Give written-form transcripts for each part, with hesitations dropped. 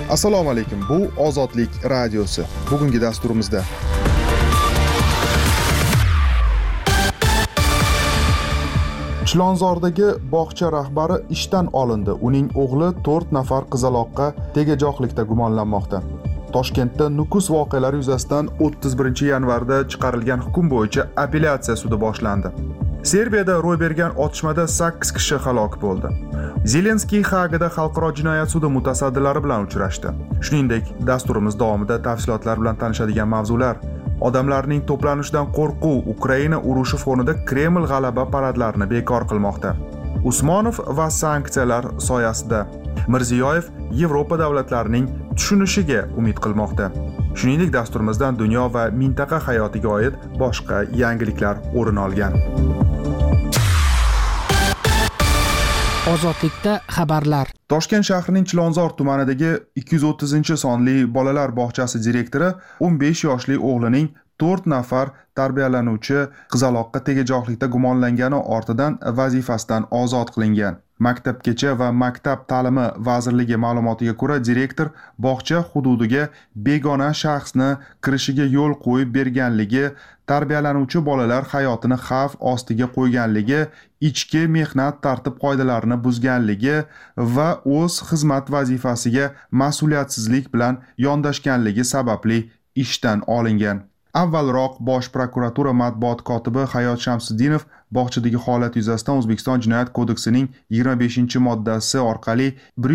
Assalomu alaykum. Bu Ozodlik radiosi. Bugungi dasturimizda Chilonzordagi bog'cha rahbari ishdan olindi. Uning o'g'li 4 nafar qizaloqqa tegajoqlikda gumonlanmoqda. Toshkentda Nukus voqealari yuzasidan 31-yanvarda chiqarilgan hukm bo'yicha apellyatsiya sudi boshlandi. Serbiyada ro'y bergan otishmada 8 kishi halok bo'ldi. Zelenskiy Hagada xalqaro jinoyat sudi mutasaddilari bilan uchrashdi. Shuningdek, dasturimiz davomida tafsilotlar bilan tanishadigan mavzular: odamlarning to'planishidan qo'rquv, Ukraina urushi fonida Kreml g'alaba paradlarini bekor qilmoqda. Usmonov va sanksiyalar soyasida Mirziyoyev Yevropa davlatlarining tushunishiga umid qilmoqda. Shuningdek, dasturimizdan dunyo va mintaqa hayotiga oid boshqa yangiliklar o'rin olgan. Ozodlikda xabarlar. Toshkent shahrining Chilonzor tumanidagi 230-sonli bolalar bog'chasi direktori 15 yoshli o'g'lining 4 nafar tarbiyalanuvchi qizaloqqa tegajoqlikda gumonlangani ortidan vazifasidan ozod qilingan. Maktabgacha va maktab ta'limi vazirligi ma'lumotiga ko'ra, direktor bog'cha hududiga begona shaxsni kirishiga yo'l qo'yib berganligi, tarbiyalanuvchi bolalar hayotini xavf ostiga qo'yganligi, ichki mehnat tartib-qoidalarini buzganligi va o'z xizmat vazifasiga mas'uliyatsizlik bilan yondashganligi sababli ishdan olingan. Avvalroq Bosh prokuratura matbuot kotibi Hayot Shamsiddinov bog'chadagi holat yuzasidan O'zbekiston Jinoyat kodeksining 25-moddasi orqali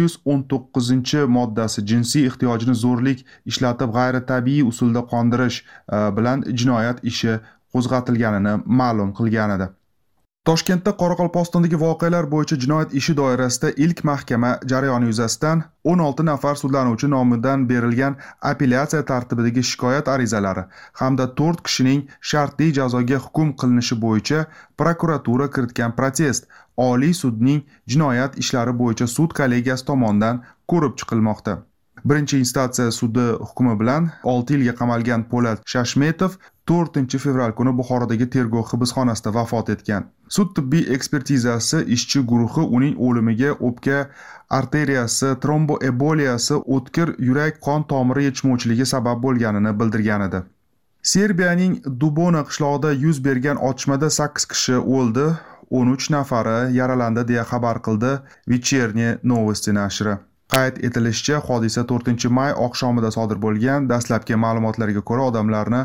119-moddasi jinsiy ehtiyojni zo'rlik ishlatib g'ayritabiiy usulda qondirish bilan jinoyat ishi qo'zg'atilganini ma'lum qilgan edi. Toshkentda Qoraqalpog'istondagi voqealar bo'yicha jinoyat ishi doirasida ilk mahkama jarayoni yuzasidan 16 nafar sudlanuvchi nomidan berilgan apellyatsiya tartibidagi shikoyat arizalari hamda 4 kishining shartli jazoga hukm qilinishi bo'yicha prokuratura kiritgan protest Oliy sudning jinoyat ishlari bo'yicha sud kollegiyasi tomonidan ko'rib chiqilmoqda. Birinchi instansiya sudi hukmi bilan 6 yilga qamalgan Po'lat Shashmetov 4-fevral kuni Buxorodagi tergov hibsxonasida vafot etgan. Sud tibbiy ekspertizasi ishchi guruhi uning o'limiga o'pka arteriyasi tromboeboliyasi, o'tkir yurak qon tomiri yetishmovchiligi sabab bo'lganini bildirgan edi. Serbiyaning Dubona qishlog'ida yuz bergan otishmada 8 kishi o'ldi, 13 nafari yaralandi deya xabar qildi Вечерние Новости nashri. Qayd etilishicha, hodisa 4-may oqshomida sodir bo'lgan. Dastlabki ma'lumotlarga ko'ra, odamlarni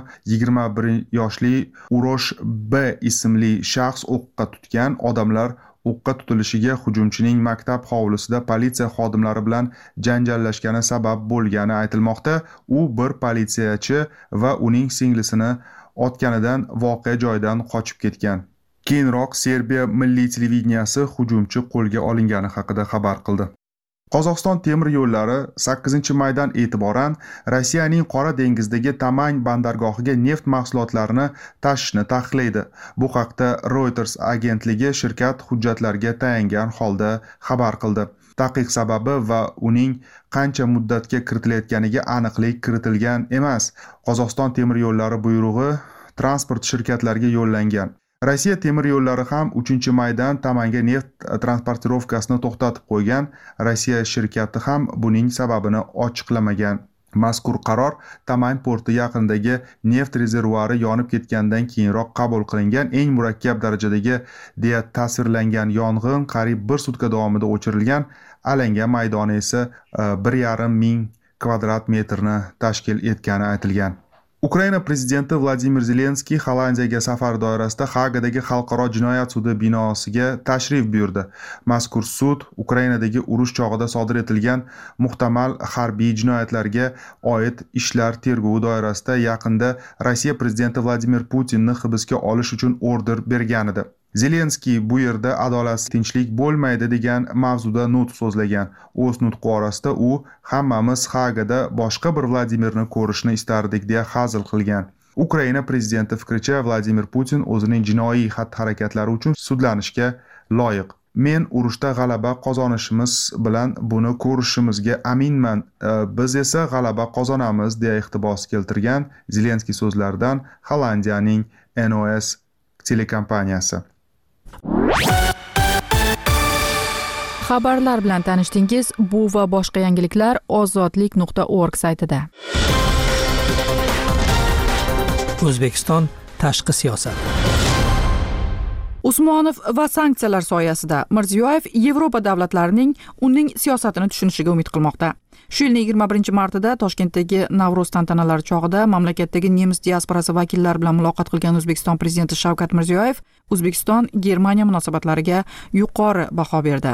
21 yoshli Urosh B ismli shaxs o'qqa tutgan. Odamlar o'qqa tutilishiga hujumchining maktab hovlisida politsiya xodimlari bilan janjallashgani sabab bo'lgani aytilmoqda. U bir politsiyachi va uning singlisini otganidan voqea joyidan qochib ketgan. Keyinroq Serbiya milliy televideniyasi hujumchi qo'lga olingani haqida xabar qildi. Qozog'iston temir yo'llari 8-maydan e'tiboran Rossiyaning Qora dengizdagi Tamань bandargohiga neft mahsulotlarini tashishni taqiqlaydi. Bu haqda Reuters agentligi shirkat hujjatlarga tayangan holda xabar qildi. Taqiq sababi va uning qancha muddatga kiritilayotganiga aniqlik kiritilgan emas. Qozog'iston temir yo'llari buyrug'i transport shirkatlariga yo'llangan. Rossiya temir yo'llari ham 3-maydan Tamanga neft transportirovkasini to'xtatib qo'ygan. Rossiya shirkati ham buning sababini ochiqlamagan. Mazkur qaror Tamань porti yaqinidagi neft rezervuari yonib ketgandan keyinroq qabul qilingan. Eng murakkab darajadagi deya tasvirlangan yong'in qariyb 1 sutka davomida o'chirilgan. Alanga maydoni esa 1,5 ming kvadrat metrni tashkil etgani aytilgan. Ukraina prezidenti Vladimir Zelenskiy Hollandiyaga safar doirasida Hagadagi xalqaro jinoyat sudi binosiga tashrif buyurdi. Mazkur sud Ukrainadagi urush chog'ida sodir etilgan muhtamal harbiy jinoyatlarga oid ishlar tergovi doirasida yaqinda Rossiya prezidenti Vladimir Putinni hibsga olish uchun order bergan edi. Zelenskiy bu yerda adolatsiz tinchlik bo'lmaydi degan mavzuda nutq so'zlagan. O'z nutqi orasida u hammamiz Hagada boshqa bir Vladimirni ko'rishni istardik deya hazil qilgan. Ukraina prezidenti fikricha, Vladimir Putin o'zining jinoiy xatti-harakatlari uchun sudlanishga loyiq. Men urushda g'alaba qozonishimiz bilan buni ko'rishimizga aminman. Biz esa g'alaba qozonamiz deya iqtibos keltirgan Zelenskiy so'zlaridan Hollandiyaning NOS telekompaniyasi. Xabarlar bilan tanishdingiz. Bu va boshqa yangiliklar ozodlik.org saytida. O'zbekiston tashqi siyosat. Usmonov va sanksiyalar soyasida Mirziyoyev Yevropa davlatlarining uning siyosatini tushunishiga umid qilmoqda. Shu yilning 21-martida Toshkentdagi Navro'z tantanalari chog'ida mamlakatdagi nemis diasporasi vakillari bilan muloqot qilgan O'zbekiston prezidenti Shavkat Mirziyoyev O'zbekiston-Germaniya munosabatlariga yuqori baho berdi.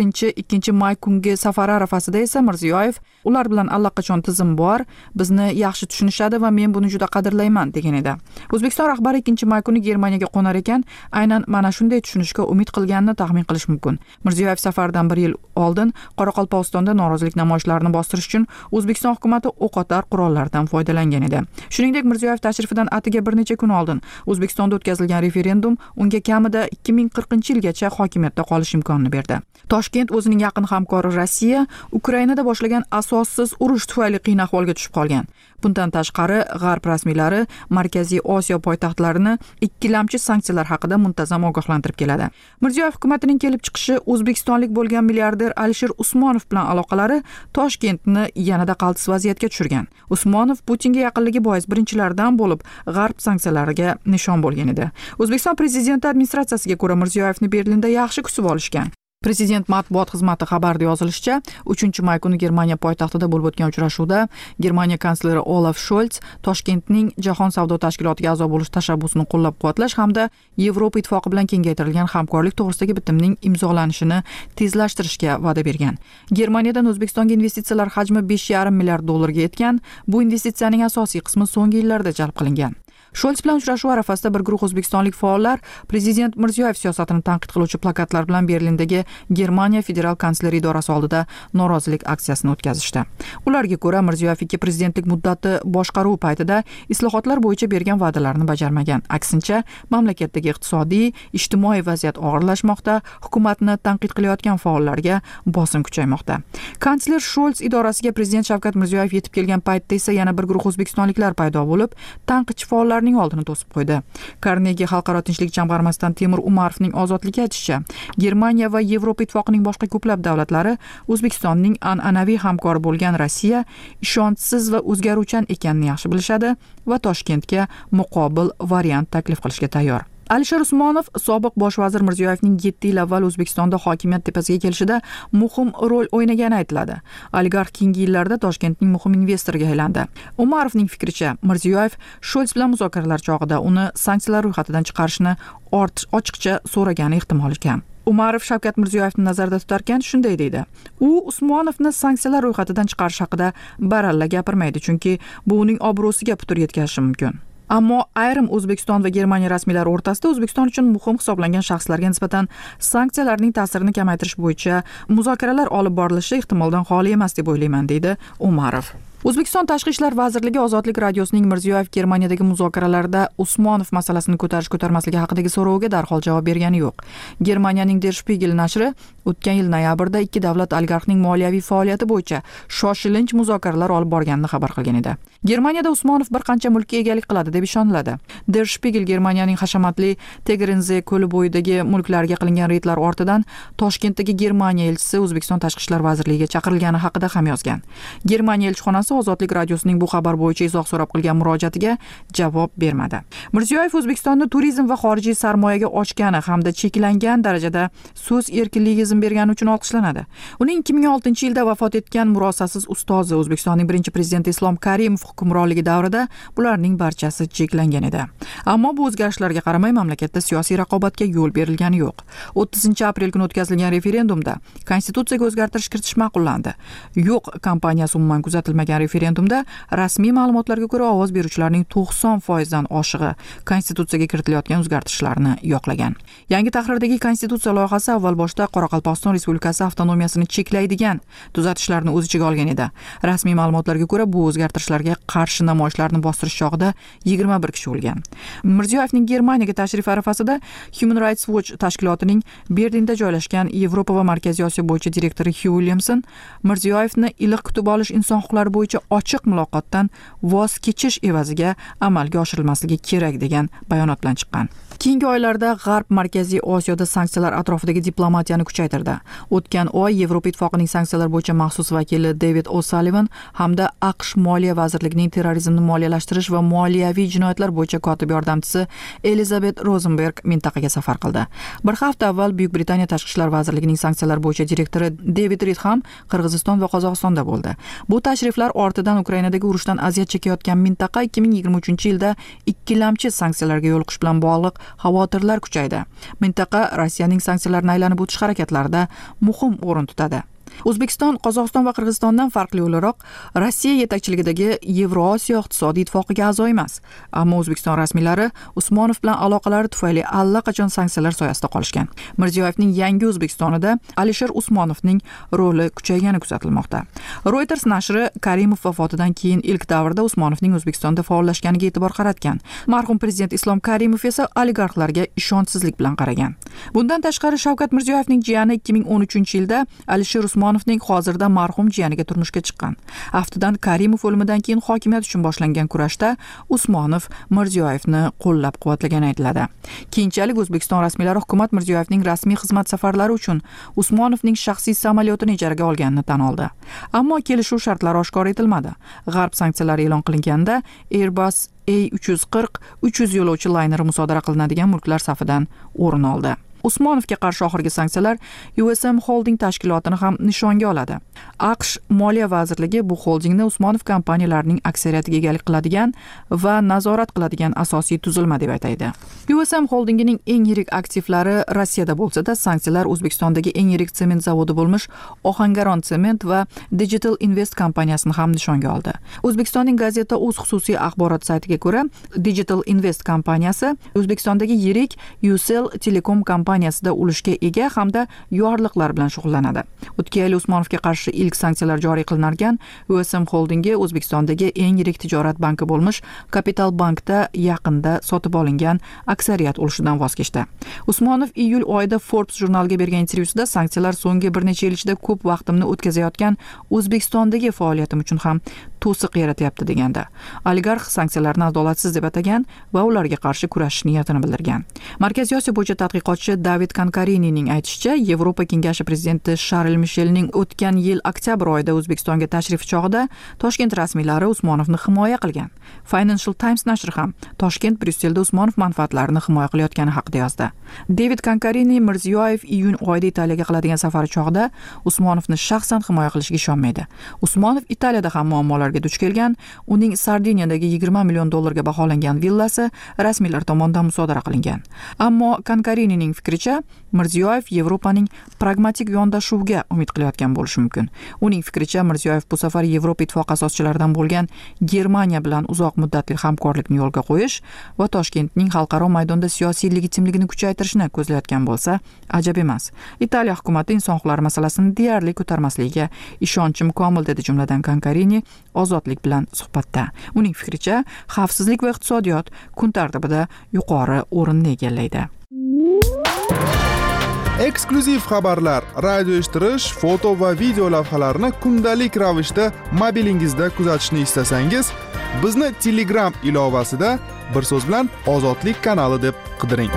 1-2 may kungi safari arafasida esa Mirziyoyev ular bilan allaqachon tizim bor, bizni yaxshi tushunishadi va men buni juda qadrlayman degan edi. O'zbekiston rahbari 2 may kuni Germaniyaga qo'nar ekan, aynan mana shunday tushunishga umid qilganini taxmin qilish mumkin. Mirziyoyev safardan 1 yil oldin Qoraqalpog'istonda norozilik namoyishlarini bostirish uchun O'zbekiston hukumatı o'qotar qurollardan foydalangan edi. Shuningdek, Mirziyoyev tashrifidan atiga bir necha kun oldin O'zbekistonda o'tkazilgan referendum unga kamida 2040-yilgacha hokimiyatda qolish imkonini berdi. Toshkent o'zining yaqin hamkori Rossiya Ukrainada boshlagan asossiz urush tufayli qiyin ahvolga tushib qolgan. Bundan tashqari, G'arb rasmiylari Markaziy Osiyo poytaxtlarini ikkilamchi sanksiyalar haqida muntazam ogohlantirib keladi. Mirziyoyev hukumatining kelib chiqishi O'zbekistonlik bo'lgan milliarder Alisher Usmonov bilan aloqalari Toshkentni yanada qaltis vaziyatga tushirgan. Usmonov Putinga yaqinligi bois birinchilardan bo'lib G'arb sanksiyalariga nishon bo'lgan edi. O'zbekiston prezidenti administratsiyasiga ko'ra Mirziyoyevni Berlinda yaxshi kutib olishgan. Prezident matbuot xizmati xabarida yozilishicha, 3 may kuni Germaniya poytaxtida bo'lib o'tgan uchrashuvda Germaniya kansleri Olaf Scholz Toshkentning Jahon savdo tashkilotiga a'zo bo'lish tashabbusini qo'llab-quvvatlash hamda Yevropa ittifoqi bilan kengaytirilgan hamkorlik to'g'risidagi bitimning imzolanishini tezlashtirishga va'da bergan. Germaniyadan O'zbekistonga investitsiyalar hajmi 5,5 milliard dollarga yetgan. Bu investitsiyaning asosiy qismi so'nggi yillarda jalb qilingan. Scholz bilan uchrashuv arafasida bir guruh o'zbekistonlik faollar prezident Mirziyoyev siyosatini tanqid qiluvchi plakatlar bilan Berlindagi Germaniya federal kansleri idorasi oldida norozilik aksiyasini o'tkazishdi. Ularga ko'ra, Mirziyoyev ikki prezidentlik muddati boshqaruv paytida islohotlar bo'yicha bergan va'dalarini bajarmagan. Aksincha, mamlakatdagi iqtisodiy, ijtimoiy vaziyat og'irlashmoqda, hukumatni tanqid qilayotgan faollarga bosim kuchaymoqda. Kansler Scholz idorasiga prezident Shavkat Mirziyoyev yetib kelgan paytda esa yana bir guruh o'zbekistonliklar paydo bo'lib, tanqidchi faollar oldini to'sib qo'ydi. Carnegie Xalqaro tinchlik jamg'armasidan Temur Umarovning ozodligi aytishicha, Germaniya va Yevropa ittifoqining boshqa ko'plab davlatlari O'zbekistonning an'anaviy hamkori bo'lgan Rossiya ishonchsiz va o'zgaruvchan ekanini yaxshi bilishadi va Toshkentga muqobil variant taklif qilishga tayyor. Alisher Usmonov sobiq bosh vazir Mirziyoyevning 7 yil avval O'zbekistonda hokimiyat tepasiga kelishida muhim rol o'ynagani aytiladi. Oligarx keyingi yillarda Toshkentning muhim investoriga aylandi. Umarovning fikricha, Mirziyoyev Scholz bilan muzokaralar chog'ida uni sanksiyalar ro'yxatidan chiqarishni ochiqcha so'ragani ehtimoli kam. Umarov Shavkat Mirziyoyevni nazarda tutarkan shunday deydi. U Usmonovni sanksiyalar ro'yxatidan chiqarish haqida baralla gapirmaydi, chunki bu uning obro'siga putur yetkazishi mumkin. Ammo ayrim O'zbekiston va Germaniya rasmiylari o'rtasida O'zbekiston uchun muhim hisoblangan shaxslarga nisbatan sanksiyalarning ta'sirini kamaytirish bo'yicha muzokaralar olib borilishi ehtimoldan xoli emas deb o'ylayman, deydi Umarov. O'zbekiston Tashqi ishlar vazirligi Ozodlik radiosining Mirziyoyev Germaniyadagi muzokaralarda Usmonov masalasini ko'tarish-ko'tarmasligi haqidagi so'roviga darhol javob bergani yo'q. Germaniyaning Der Spiegel nashri o'tgan yil noyabrda ikki davlat oligarxning moliyaviy faoliyati bo'yicha shoshilinch muzokaralar olib borganini xabar qilgan edi. Germaniyada Usmonov bir qancha mulkka egalik qiladi deb ishoniladi. Der Spiegel Germaniyaning hashamatli Tegernse ko'li bo'yidagi mulklarga qilingan reydlar ortidan Toshkentdagi Germaniya elchisi O'zbekiston Tashqi ishlar vazirligiga chaqirilgani haqida ham yozgan. Germaniya elchixonasi Ozodlik radiosining bu xabar bo'yicha izoh so'rab qilgan murojaatiga javob bermadi. Mirziyoyev O'zbekistonni turizm va xorijiy sarmoyaga ochgani hamda cheklangan darajada so'z erkinligiga izn bergani uchun olqishlanadi. Uning 2006-yilda vafot etgan murosasiz ustozi O'zbekistonning birinchi prezidenti Islom Karimov hukmronligi davrida bularning barchasi cheklangan edi. Ammo bu o'zgarishlarga qaramay mamlakatda siyosiy raqobatga yo'l berilgani yo'q. 30-aprel kuni o'tkazilgan referendumda konstitutsiyaga o'zgartirish kiritish ma'qullandi. Yo'q kampaniyasi umuman kuzatilmagan referendumda rasmiy ma'lumotlarga ko'ra ovoz beruvchilarning 90% dan oshig'i konstitutsiyaga kiritilayotgan o'zgartirishlarni yoqlagan. Yangi tahrirdagi konstitutsiya loyihasi avval boshda Qoraqalpog'iston Respublikasi avtonomiyasini cheklaydigan tuzatishlarni o'z ichiga olgan edi. Rasmiy ma'lumotlarga ko'ra bu o'zgartirishlarga qarshi namoyishlarni bostirish chog'ida 21 kishi o'lgan. Mirziyoyevning Germaniyaga tashrifi arafasida Human Rights Watch tashkilotining Berlinda joylashgan Yevropa va Markaziy Osiyo bo'yicha direktori Hugh Williamson Mirziyoyevni iliq kutib olish inson huquqlari bo'yicha ochiq muloqotdan voz kechish evaziga amalga oshirilmasligi kerak degan bayonot bilan chiqqan. Keyingi oylarda G'arb Markaziy Osiyoda sanksiyalar atrofidagi diplomatiyani kuchaytirdi. O'tgan oy Yevropa Ittifoqining sanksiyalar bo'yicha maxsus vakili David O'Sullivan hamda AQSh Moliya vazirligining terrorizmni moliyalashtirish va moliyaviy jinoyatlar bo'yicha kotib yordamchisi Elizabeth Rosenberg mintaqaga safar qildi. Bir hafta avval Buyuk Britaniya Tashqi ishlar vazirligining sanksiyalar bo'yicha direktori David Reed ham Qirg'iziston va Qozog'istonda bo'ldi. Bu tashriflar ortidan Ukrainadagi urushdan aziyat chekayotgan mintaqa 2023-yilda ikkilamchi sanksiyalarga yo'l qo'yish bilan bog'liq xavotirlar kuchaydi. Mintaqa Rossiyaning sanksiyalarni aylanib o'tish harakatlarida muhim o'rin tutadi. O'zbekiston, Qozog'iston va Qirg'izistondan farqli o'laroq Rossiya yetakchiligidagi Yevrosiyo iqtisodiy ittifoqiga a'zo emas. Ammo O'zbekiston rasmiylari Usmonov bilan aloqalari tufayli allaqachon sanksiyalar soyasida qolishgan. Mirziyoyevning yangi O'zbekistonida Alisher Usmonovning roli kuchaygani kuzatilmoqda. Reuters nashri Karimov vafotidan keyin ilk davrda Usmonovning O'zbekistonda faollashganiga e'tibor qaratgan. Marhum prezident Islom Karimov esa oligarxlarga ishonchsizlik bilan qaragan. Bundan tashqari Shavkat Mirziyoyevning jiyani 2013-yilda Alisher Usmonovning hozirda marhum jiyaniga turmushga chiqqan. Aftidan Karimov o'limidan keyin hokimiyat uchun boshlangan kurashda Usmonov Mirziyoyevni qo'llab-quvvatlagani aytiladi. Keyinchalik O'zbekiston rasmiylari hukumat Mirziyoyevning rasmiy xizmat safarlari uchun Usmonovning shaxsiy samolyotini ijaraga olganini tan oldi. Ammo kelishuv shartlari oshkor etilmadi. G'arb sanksiyalari e'lon qilinganda Airbus A340 300 yo'lovchi layneri musodara qilinadigan mulklar safidan o'rin oldi. Usmonovga qarshi oxirgi sanksiyalar USM Holding tashkilotini ham nishonga oladi. AQSh Moliya vazirligi bu holdingni Usmonov kompaniyalarining aksariyatiga egalik qiladigan va nazorat qiladigan asosiy tuzilma deb aytadi. USM Holdingining eng yirik aktivlari Rossiyada bo'lsa-da, sanksiyalar O'zbekistondagi eng yirik sement zavodi bo'lmish Ohangaron Sement va Digital Invest kompaniyasini ham nishonga oldi. O'zbekistonning Gazeta o'z xususiy axborot saytiga ko'ra, Digital Invest kompaniyasi O'zbekistondagi yirik Ucell Telecom kompaniyasida ulushga ega hamda yorliqlar bilan shug'ullanadi. O'tgan yil Usmonovga qarshi ilk sanksiyalar joriy qilinarkan, USM Holdingi O'zbekistondagi eng yirik tijorat banki bo'lmish Kapital Bankda yaqinda sotib olingan aksariyat ulushidan voz kechdi. Usmonov iyul oyida Forbes jurnaliga bergan intervyusida sanksiyalar so'nggi bir necha yil ichida ko'p vaqtimni o'tkazayotgan O'zbekistondagi faoliyatim uchun ham to'siq yaratyapti deganda. Oligarx sanksiyalarni adolatsiz deb atagan va ularga qarshi kurashish niyatini bildirgan. Markaziy Osiyo bo'yicha tadqiqotchi David Kankarinining aytishicha, Yevropa Kengashi prezidenti Charles Michelning o'tgan yil oktyabr oyida O'zbekistonga tashrifi chog'ida Toshkent rasmiylari Usmonovni himoya qilgan. Financial Times nashri ham Toshkent Bryusselda Usmonov manfaatlarini himoya qilayotgani haqida yozdi. David Kankarini Mirziyoyev iyun oyida Italiyaga qiladigan safari chog'ida Usmonovni shaxsan himoya qilishiga ishonmaydi. Usmonov Italiyada ham muammolarga duch kelgan. Uning Sardiniyadagi 20 million dollarga baholangan villasi rasmiylar tomonidan musodara qilingan. Ammo Kankarinining fikricha, Mirziyoyev Yevropaning pragmatik yondashuviga umid qilayotgan bo'lishi mumkin. Uning fikricha, Mirziyoyev bu safar Yevropa ittifoqi asoschilaridan bo'lgan Germaniya bilan uzoq muddatli hamkorlikni yo'lga qo'yish va Toshkentning xalqaro maydonda siyosiy legitimligini kuchaytirishni ko'zlayotgan bo'lsa, ajab emas. Italiya hukumati inson huquqlari masalasini deyarli ko'tarmasligiga ishonchim komil dedi jumladan Kankarini Ozodlik bilan suhbatda. Uning fikricha, xavfsizlik va iqtisodiyot kun tartibida yuqori o'rinni egallaydi. Eksklyuziv xabarlar, radio eshittirish, foto va video lavhalarni kundalik ravishda mobilingizda kuzatishni istasangiz, bizni Telegram ilovasida bir so'z bilan Ozodlik kanali deb qidiring.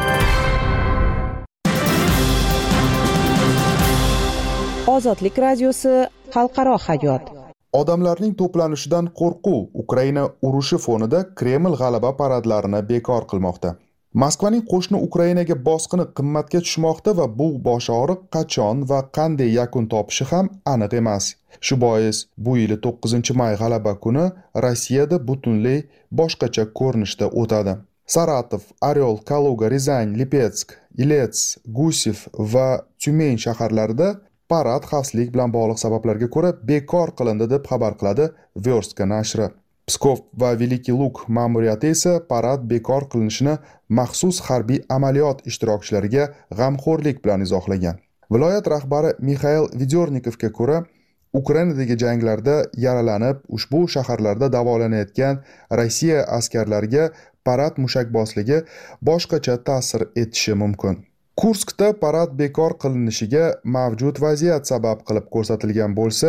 Ozodlik radiosi xalqaro hayot. Odamlarning to'planishidan qo'rquv Ukraina urushi fonida Kreml g'alaba paradlarini bekor qilmoqda. Moskvaning qo'shni Ukrainaga bosqini qimmatga tushmoqda va bu boshog'riq qachon va qanday yakun topishi ham aniq emas. Shu bois bu yil 9-may g'alaba kuni Rossiyada butunlay boshqacha ko'rinishda o'tadi. Saratov, Oryol, Kaluga, Rizan, Lipetsk, Ilets, Gusev va Tyumen shaharlarida parad xavfsizlik bilan bog'liq sabablarga ko'ra bekor qilindi deb xabar qiladi Verstka nashri. Pskov va Veliki Luk ma'muriyati esa parad bekor qilinishini maxsus harbiy amaliyot ishtirokchilariga g'amxo'rlik bilan izohlagan. Viloyat rahbari Mikhail Vedornikovga ko'ra, Ukrainadagi janglarda yaralanib, ushbu shaharlarda davolanayotgan Rossiya askarlariga parad mushakbozligi boshqacha ta'sir etishi mumkin. Kurskda parad bekor qilinishiga mavjud vaziyat sabab qilib ko'rsatilgan bo'lsa,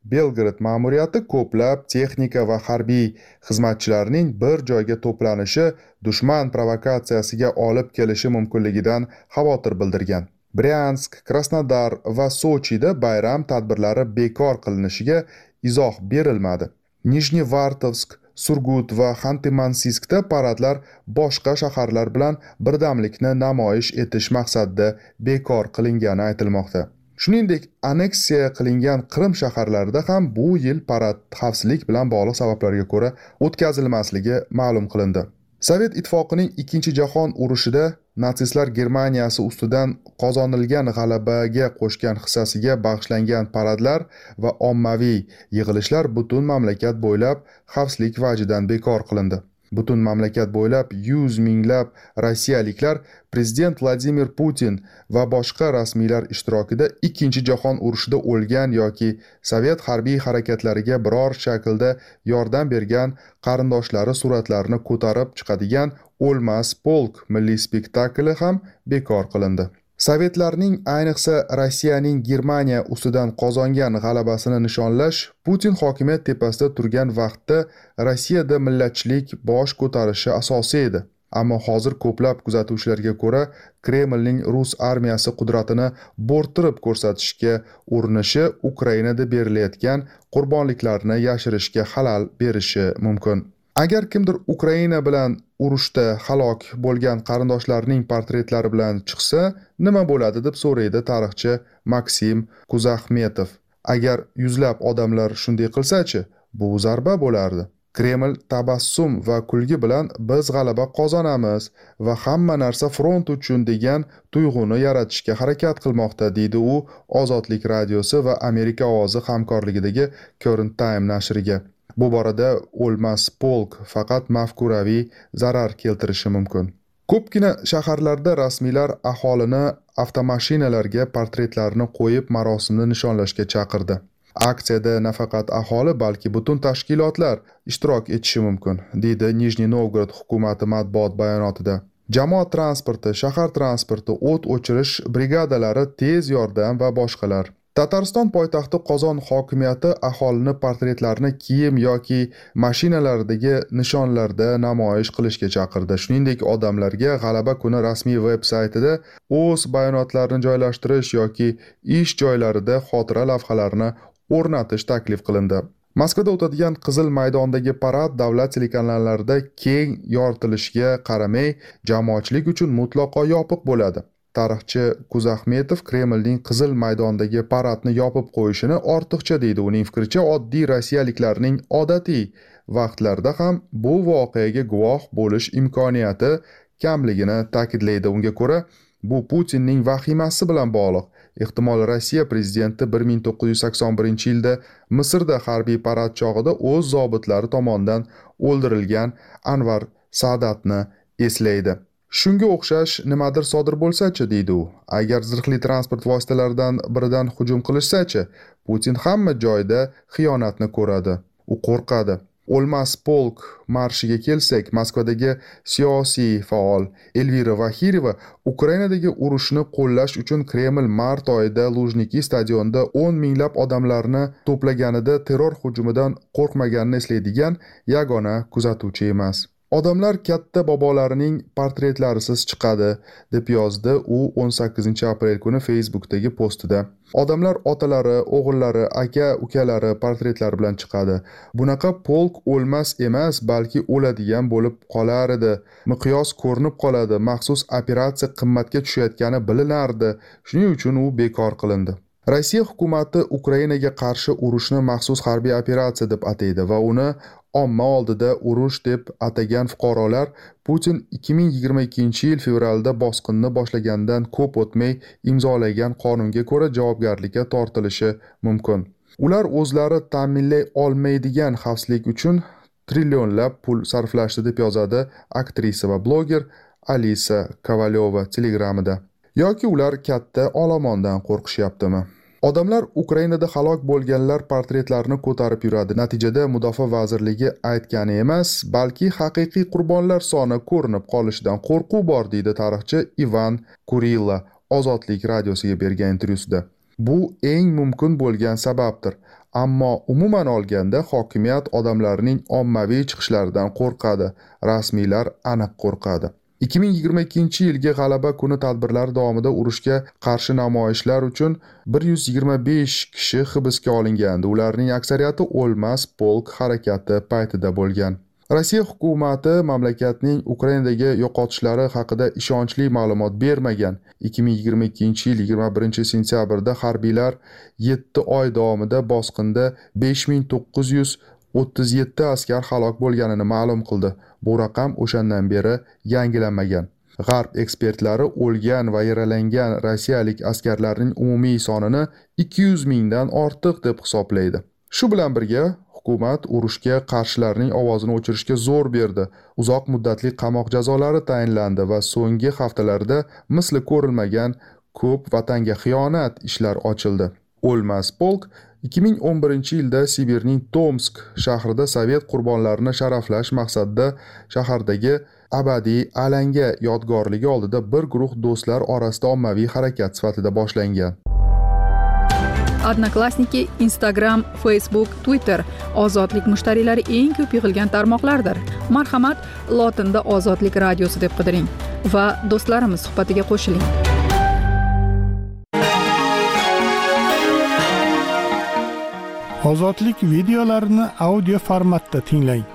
Belgrad ma'muriyati ko'plab texnika va harbiy xizmatchilarning bir joyga to'planishi dushman provokatsiyasiga olib kelishi mumkinligidan xavotir bildirgan. Bryansk, Krasnodar va Sochida bayram tadbirlari bekor qilinishiga izoh berilmadi. Nijnevartovsk, Surgut va Xanты-Mansiskda paradlar boshqa shaharlar bilan birdamlikni namoyish etish maqsadida bekor qilingani aytilmoqda. Shuningdek, anneksiya qilingan Qrim shaharlarida ham bu yil parad xavfsizlik bilan bog'liq sabablarga ko'ra o'tkazilmasligi ma'lum qilindi. Sovet ittifoqining Ikkinchi jahon urushida natsistlar Germaniyasi ustidan qozonilgan g'alabaga qo'shgan hissasiga bag'ishlangan paradlar va ommaviy yig'ilishlar butun mamlakat bo'ylab xavfsizlik vajidan bekor qilindi. Butun mamlakat bo'ylab 100 minglab rossiyaliklar prezident Vladimir Putin va boshqa rasmiylar ishtirokida Ikkinchi jahon urushida o'lgan yoki sovet harbiy harakatlariga biror shaklda yordam bergan qarindoshlari suratlarini ko'tarib chiqadigan O'lmas polk milliy spektakli ham bekor qilindi. Sovetlarning, ayniqsa Rossiyaning Germaniya ustidan qozongan g'alabasini nishonlash Putin hokimiyat tepasida turgan vaqtda Rossiyada millatchilik bosh ko'tarishi asosiy edi. Ammo hozir ko'plab kuzatuvchilarga ko'ra, Kremlning Rus armiyasi qudratini bo'rttirib ko'rsatishga urinishi Ukrainada berilayotgan qurbonliklarni yashirishga xalal berishi mumkin. Agar kimdir Ukraina bilan urushda halok bo'lgan qarindoshlarining portretlari bilan chiqsa, nima bo'ladi deb so'raydi tarixchi Maksim Kuzaxmetov. Agar yuzlab odamlar shunday qilsa-chi, bu zarba bo'lardi. Kreml tabassum va kulgi bilan biz g'alaba qozonamiz va hamma narsa front uchun degan tuyg'uni yaratishga harakat qilmoqda, deydi u Ozodlik radiosi va Amerika ovozi hamkorligidagi Current Time nashriga. Bu borada O'lmas polk faqat mafkuraviy zarar keltirishi mumkin. Ko'pgina shaharlarda rasmiylar aholini avtomashinalarga portretlarini qo'yib marosimni nishonlashga chaqirdi. Aksiyada nafaqat aholi, balki butun tashkilotlar ishtirok etishi mumkin, deydi Nijniy Novgorod hukumati matbuot bayonotida. Jamoat transporti, shahar transporti, o't o'chirish brigadalari, tez yordam va boshqalar. Tatariston poytaxti Qozon hokimiyati aholini portretlarini kiyim yoki mashinalardagi nishonlarda namoyish qilishga chaqirdi. Shuningdek, odamlarga G'alaba kuni rasmiy veb-saytida o'z bayonotlarini joylashtirish yoki ish joylarida xotira lavhalarini o'rnatish taklif qilindi. Moskvada o'tadigan Qizil maydondagi parad davlat telekanallarida keng yoritilishiga qaramay, jamoatchilik uchun mutlaqo yopiq bo'ladi. Tarixchi Kuzaxmetov Kremlning Qizil maydondagi paradni yopib qo'yishini ortiqcha deydi. Uning fikricha, oddiy rossiyaliklarning odatiy vaqtlarda ham bu voqeaga guvoh bo'lish imkoniyati kamligini ta'kidlaydi. Unga ko'ra, bu Putinning vahimasi bilan bog'liq. Ehtimol Rossiya prezidenti 1981-yilda Misrda harbiy parad chog'ida o'z zobitlari tomonidan o'ldirilgan Anvar Sadatni eslaydi. Shunga o'xshash nimadir sodir bo'lsa-chi, deydi u. Agar zirhli transport vositalaridan biridan hujum qilishsa-chi, Putin hamma joyda xiyonatni ko'radi. U qo'rqadi. O'lmas polk marshiga kelsak, Moskvadagi siyosiy faol Elvira Vahirova Ukrainadagi urushni qo'llash uchun Kreml mart oyida Lujniki stadionida 10 minglab odamlarni to'plaganida terror hujumidan qo'rqmaganini eslaydigan yagona kuzatuvchi emas. Odamlar katta bobolarining portretlarisiz chiqadi, deb yozdi u 18-aprel kuni Facebookdagi postida. Odamlar otalari, o'g'illari, aka-ukalari portretlari bilan chiqadi. Bunaqa polk o'lmas emas, balki o'ladigan bo'lib qolar edi. Miqyos ko'rinib qoladi, maxsus operatsiya qimmatga tushayotgani bilinardi. Shuning uchun u bekor qilindi. Rossiya hukumati Ukrainaga qarshi urushni maxsus harbiy operatsiya deb ataydi va uni omma oldida urush deb atagan fuqarolar Putin 2022-yil fevralda bosqinni boshlagandan ko'p o'tmay imzolagan qonunga ko'ra javobgarlikka tortilishi mumkin. Ular o'zlari ta'minlay olmaydigan xavfsizlik uchun trillionlab pul sarflashdi, deb yozadi aktrisa va bloger Alisa Kovalyova Telegramida. Yoki ular katta olomondan qo'rqishyaptimi? Odamlar Ukrainada halok bo'lganlar portretlarini ko'tarib yuradi. Natijada Mudofaa vazirligi aytgani emas, balki haqiqiy qurbonlar soni ko'rinib qolishidan qo'rquv bor, deydi tarixchi Ivan Kurilla Ozodlik radiosiga bergan intervyusida. Bu eng mumkin bo'lgan sababdir. Ammo umuman olganda hokimiyat odamlarning ommaviy chiqishlaridan qo'rqadi. Rasmiylar aniq qo'rqadi. 2022-yilgi G'alaba kuni tadbirlari davomida urushga qarshi namoyishlar uchun 125 kishi hibsga olingandi. Ularning aksariyati O'lmas polk harakati paytida bo'lgan. Rossiya hukumati mamlakatning Ukrainadagi yo'qotishlari haqida ishonchli ma'lumot bermagan. 2022-yil 21-sentyabrda harbiylar 7 oy davomida bosqinda 5937 askar halok bo'lganini ma'lum qildi. Bu raqam o'shandan beri yangilanmagan. G'arb ekspertlari o'lgan va yaralangan rossiyalik askarlarning umumiy sonini 200 mingdan ortiq deb hisoblaydi. Shu bilan birga hukumat urushga qarshilarning ovozini o'chirishga zo'r berdi. Uzoq muddatli qamoq jazolari tayinlandi va so'nggi haftalarda misli ko'rilmagan ko'p vatanga xiyonat ishlar ochildi. O'lmas polk 2011-yilda Sibirning Tomsk shahrida sovet qurbonlarini sharaflash maqsadida shahardagi abadiy alanga yodgorligi oldida bir guruh do'stlar orasida ommaviy harakat sifatida boshlangan. Odnoklassniki, Instagram, Facebook, Twitter ozodlik mushtariylari eng ko'p yig'ilgan tarmoqlardir. Marhamat, lotinda Ozodlik radiosi deb qidiring va do'stlarimiz suhbatiga qo'shiling. Ozodlik videolarini audio formatda tinglang.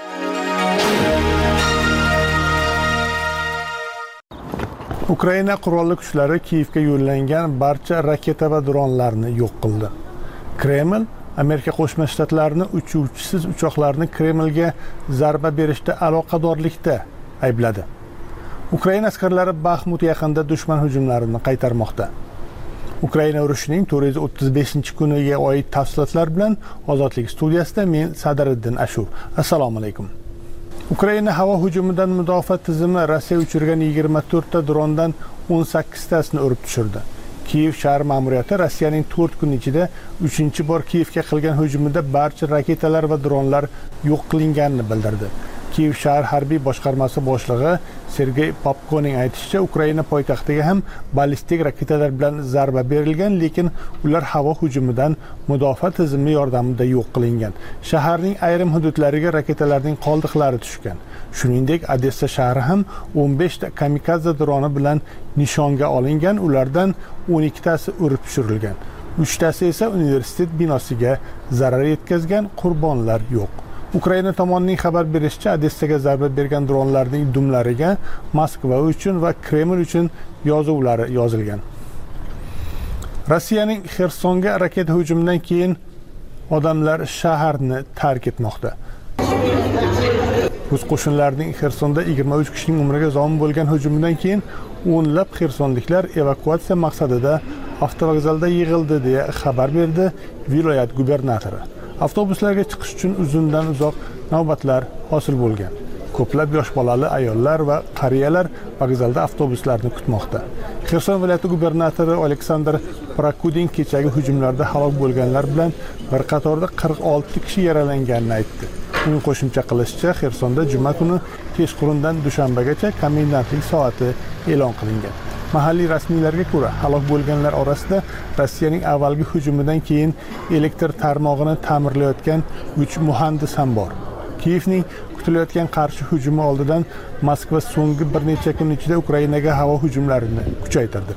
Ukraina qurolli kuchlari Kiyevga yo'llangan barcha raketa va dronlarni yo'q qildi. Kreml Amerika Qo'shma Shtatlarini uchuvchisiz uchoqlarni Kremlga zarba berishda aloqadorlikda aybladi. Ukraina askarlari Baxmut yaqinida dushman hujumlarini qaytarmoqda. Ukraina urushining 435-kuniga oid tafsilotlar bilan Ozodlik studiyasida men Sadriddin Ashur. Assalomu alaykum. Ukraina havo hujumidan mudofaa tizimi Rossiya uchirgan 24 ta drondan 18 tasini urib tushirdi. Kiyev shahar ma'muriyati Rossiyaning 4 kun ichida 3-bor Kiyevga qilgan hujumida barcha raketalar va dronlar yo'q qilinganini bildirdi. Kiyev shahar harbiy boshqarmasi boshlig'i Sergey Popkoning aytishicha, Ukraina poytaxtiga ham ballistik raketalar bilan zarba berilgan, lekin ular havo hujumidan mudofaa tizimi yordamida yo'q qilingan. Shaharning ayrim hududlariga raketalarning qoldiqlari tushgan. Shuningdek, Odessa shahri ham 15 ta kamikaze droni bilan nishonga olingan, ulardan 12 tasi urib tushirilgan. 3 tasi esa universitet binosiga zarar yetkazgan, qurbonlar yo'q. Ukraina tomonining xabar berishicha, Odessaga zarba bergan dronlarning dumlariga Moskva uchun va Kreml uchun yozuvlari yozilgan. Rossiyaning Xersonga raketa hujumidan keyin odamlar shaharni tark etmoqda. Rus qo'shinlarining Xersonda 23 kishining umriga zomin bo'lgan hujumidan keyin o'nlab xersonliklar evakuatsiya maqsadida avtovokzalda yig'ildi deya xabar berdi viloyat gubernatori. Avtobuslarga chiqish uchun uzundan uzoq navbatlar hosil bo'lgan. Ko'plab yosh bolali ayollar va qariyalar vokzalda avtobuslarni kutmoqda. Xerson viloyati gubernatori Aleksandr Prakudin kechagi hujumlarda halok bo'lganlar bilan bir qatorda 46 kishi yaralanganini aytdi. Uning qo'shimcha qilishicha, Xersonda juma kuni kechqurundan dushanbagacha komendantlik soati e'lon qilingan. Mahalliy rasmiylarga ko'ra, halok bo'lganlar orasida Rossiyaning avvalgi hujumidan keyin elektr tarmog'ini ta'mirlayotgan 3 muhandis ham bor. Kiyevning kutilayotgan qarshi hujumi oldidan Moskva so'nggi bir necha kun ichida Ukrainaga havo hujumlarini kuchaytirdi.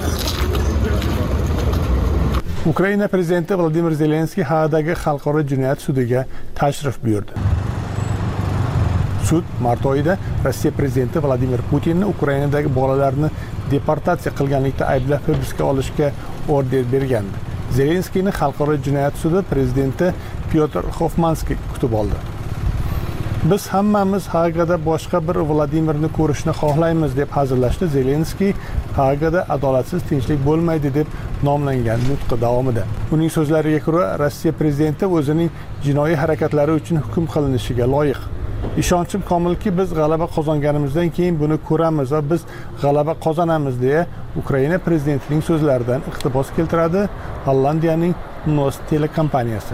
Ukraina prezidenti Vladimir Zelenskiy Haagdagi xalqaro jinoyat sudiga tashrif buyurdi. Sud mart oyida Rossiya prezidenti Vladimir Putinni Ukrainadagi bolalarni deportatsiya qilganlikda ayblab hibsga olishga order bergandi. Zelenskiyni xalqaro jinoyat sudi prezidenti Pyotr Xofmanskiy kutib oldi. Biz hammamiz Haagada boshqa bir Vladimirni ko'rishni xohlaymiz deb hazillashdi Zelenskiy Haagada adolatsiz tinchlik bo'lmaydi deb nomlangan nutqi davomida. Uning so'zlariga ko'ra, Rossiya prezidenti o'zining jinoiy harakatlari uchun hukm qilinishiga loyiq. Ishonchim komilki, biz g'alaba qozonganimizdan keyin buni ko'ramiz va biz g'alaba qozonamiz deya Ukraina prezidentining so'zlaridan iqtibos keltiradi Hollandiyaning Nos telekompaniyasi.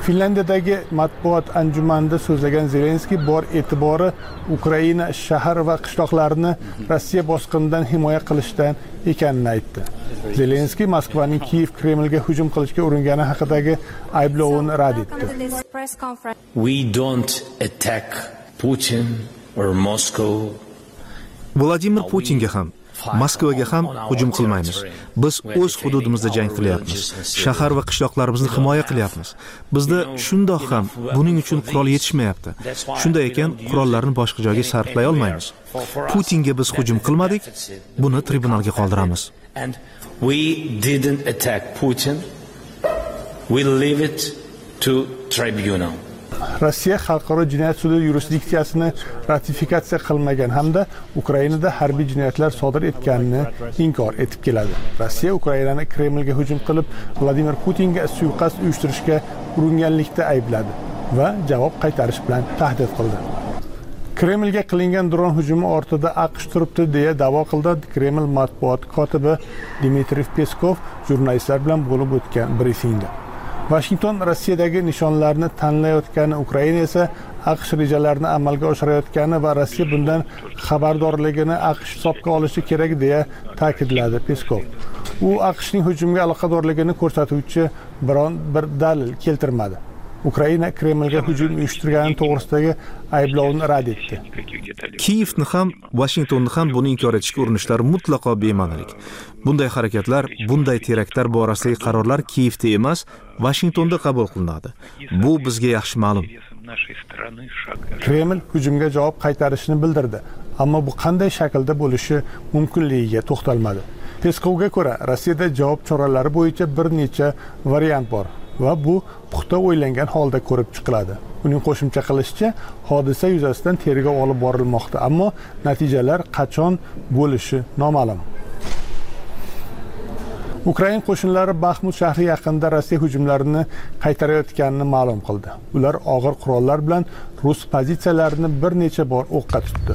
Finlandiyadagi matbuot anjumanida so'zlagan Zelenskiy bor e'tibori Ukraina shahar va qishloqlarini Rossiya bosqinidan himoya qilishdan ekanini aytdi. Zelenskiy Moskvaning Kiyev Kremlga hujum qilishga uringani haqidagi ayblovini rad etdi. We don't attack Putin or Moscow. Vladimir Putinga ham, Moskvaga ham hujum qilmaymiz. Biz o'z hududimizda jang qilyapmiz. Shahar va qishloqlarimizni himoya qilyapmiz. Bizda shundoq ham buning uchun qurol yetishmayapti. Shunday ekan, qurollarni boshqa joyga sarflay olmaymiz. Putinga biz hujum qilmadik, buni tribunalga qoldiramiz. And we didn't attack Putin. We leave it to tribunal. Rossiya xalqaro jinoyat sudi yurisdiksiyasini ratifikatsiya qilmagan hamda Ukrainada harbiy jinoyatlar sodir etganini inkor etib keladi. Rossiya Ukrainani Kremlga hujum qilib, Vladimir Putinga suiqasd uyushtirishga uringanlikda aybladi va javob qaytarish bilan tahdid qildi. Kremlga qilingan dron hujumi ortida AQSh turibdi deya da'vo qildi Kreml matbuot kotibi Dmitriy Peskov jurnalistlar bilan bo'lib o'tgan brifingda. Washington Rossiyadagi nishonlarni tanlayotgani, Ukraina esa AQSh rejalarini amalga oshirayotgani va Rossiya bundan xabardorligini AQSh hisobga olishi kerak deya ta'kidladi Peskov. U AQShning hujumga aloqadorligini ko'rsatuvchi biron bir dalil keltirmadi. Ukraina Kremlga hujum uyushtirgani to'g'risidagi ayblovni rad etdi. Kiyevni ham, Washingtonni ham buni inkor etishga urinishlari mutlaqo bema'nilik. Bunday harakatlar, bunday teraktlar borasidagi qarorlar Kiyevda emas, Washingtonda qabul qilinadi. Bu bizga yaxshi ma'lum. Kreml hujumga javob qaytarishini bildirdi, ammo bu qanday shaklda bo'lishi mumkinligiga to'xtalmadi. Peskovga ko'ra, Rossiyada javob choralari bo'yicha bir necha variant bor va bu puxta o'ylangan holda ko'rib chiqiladi. Uning qo'shimcha qilishicha, hodisa yuzasidan tergov olib borilmoqda, ammo natijalar qachon bo'lishi noma'lum. Ukraina qo'shinlari Baxmut shahri yaqinida Rossiya hujumlarini qaytarayotganini ma'lum qildi. Ular og'ir qurollar bilan rus pozitsiyalarini bir necha bor o'qqa tutdi.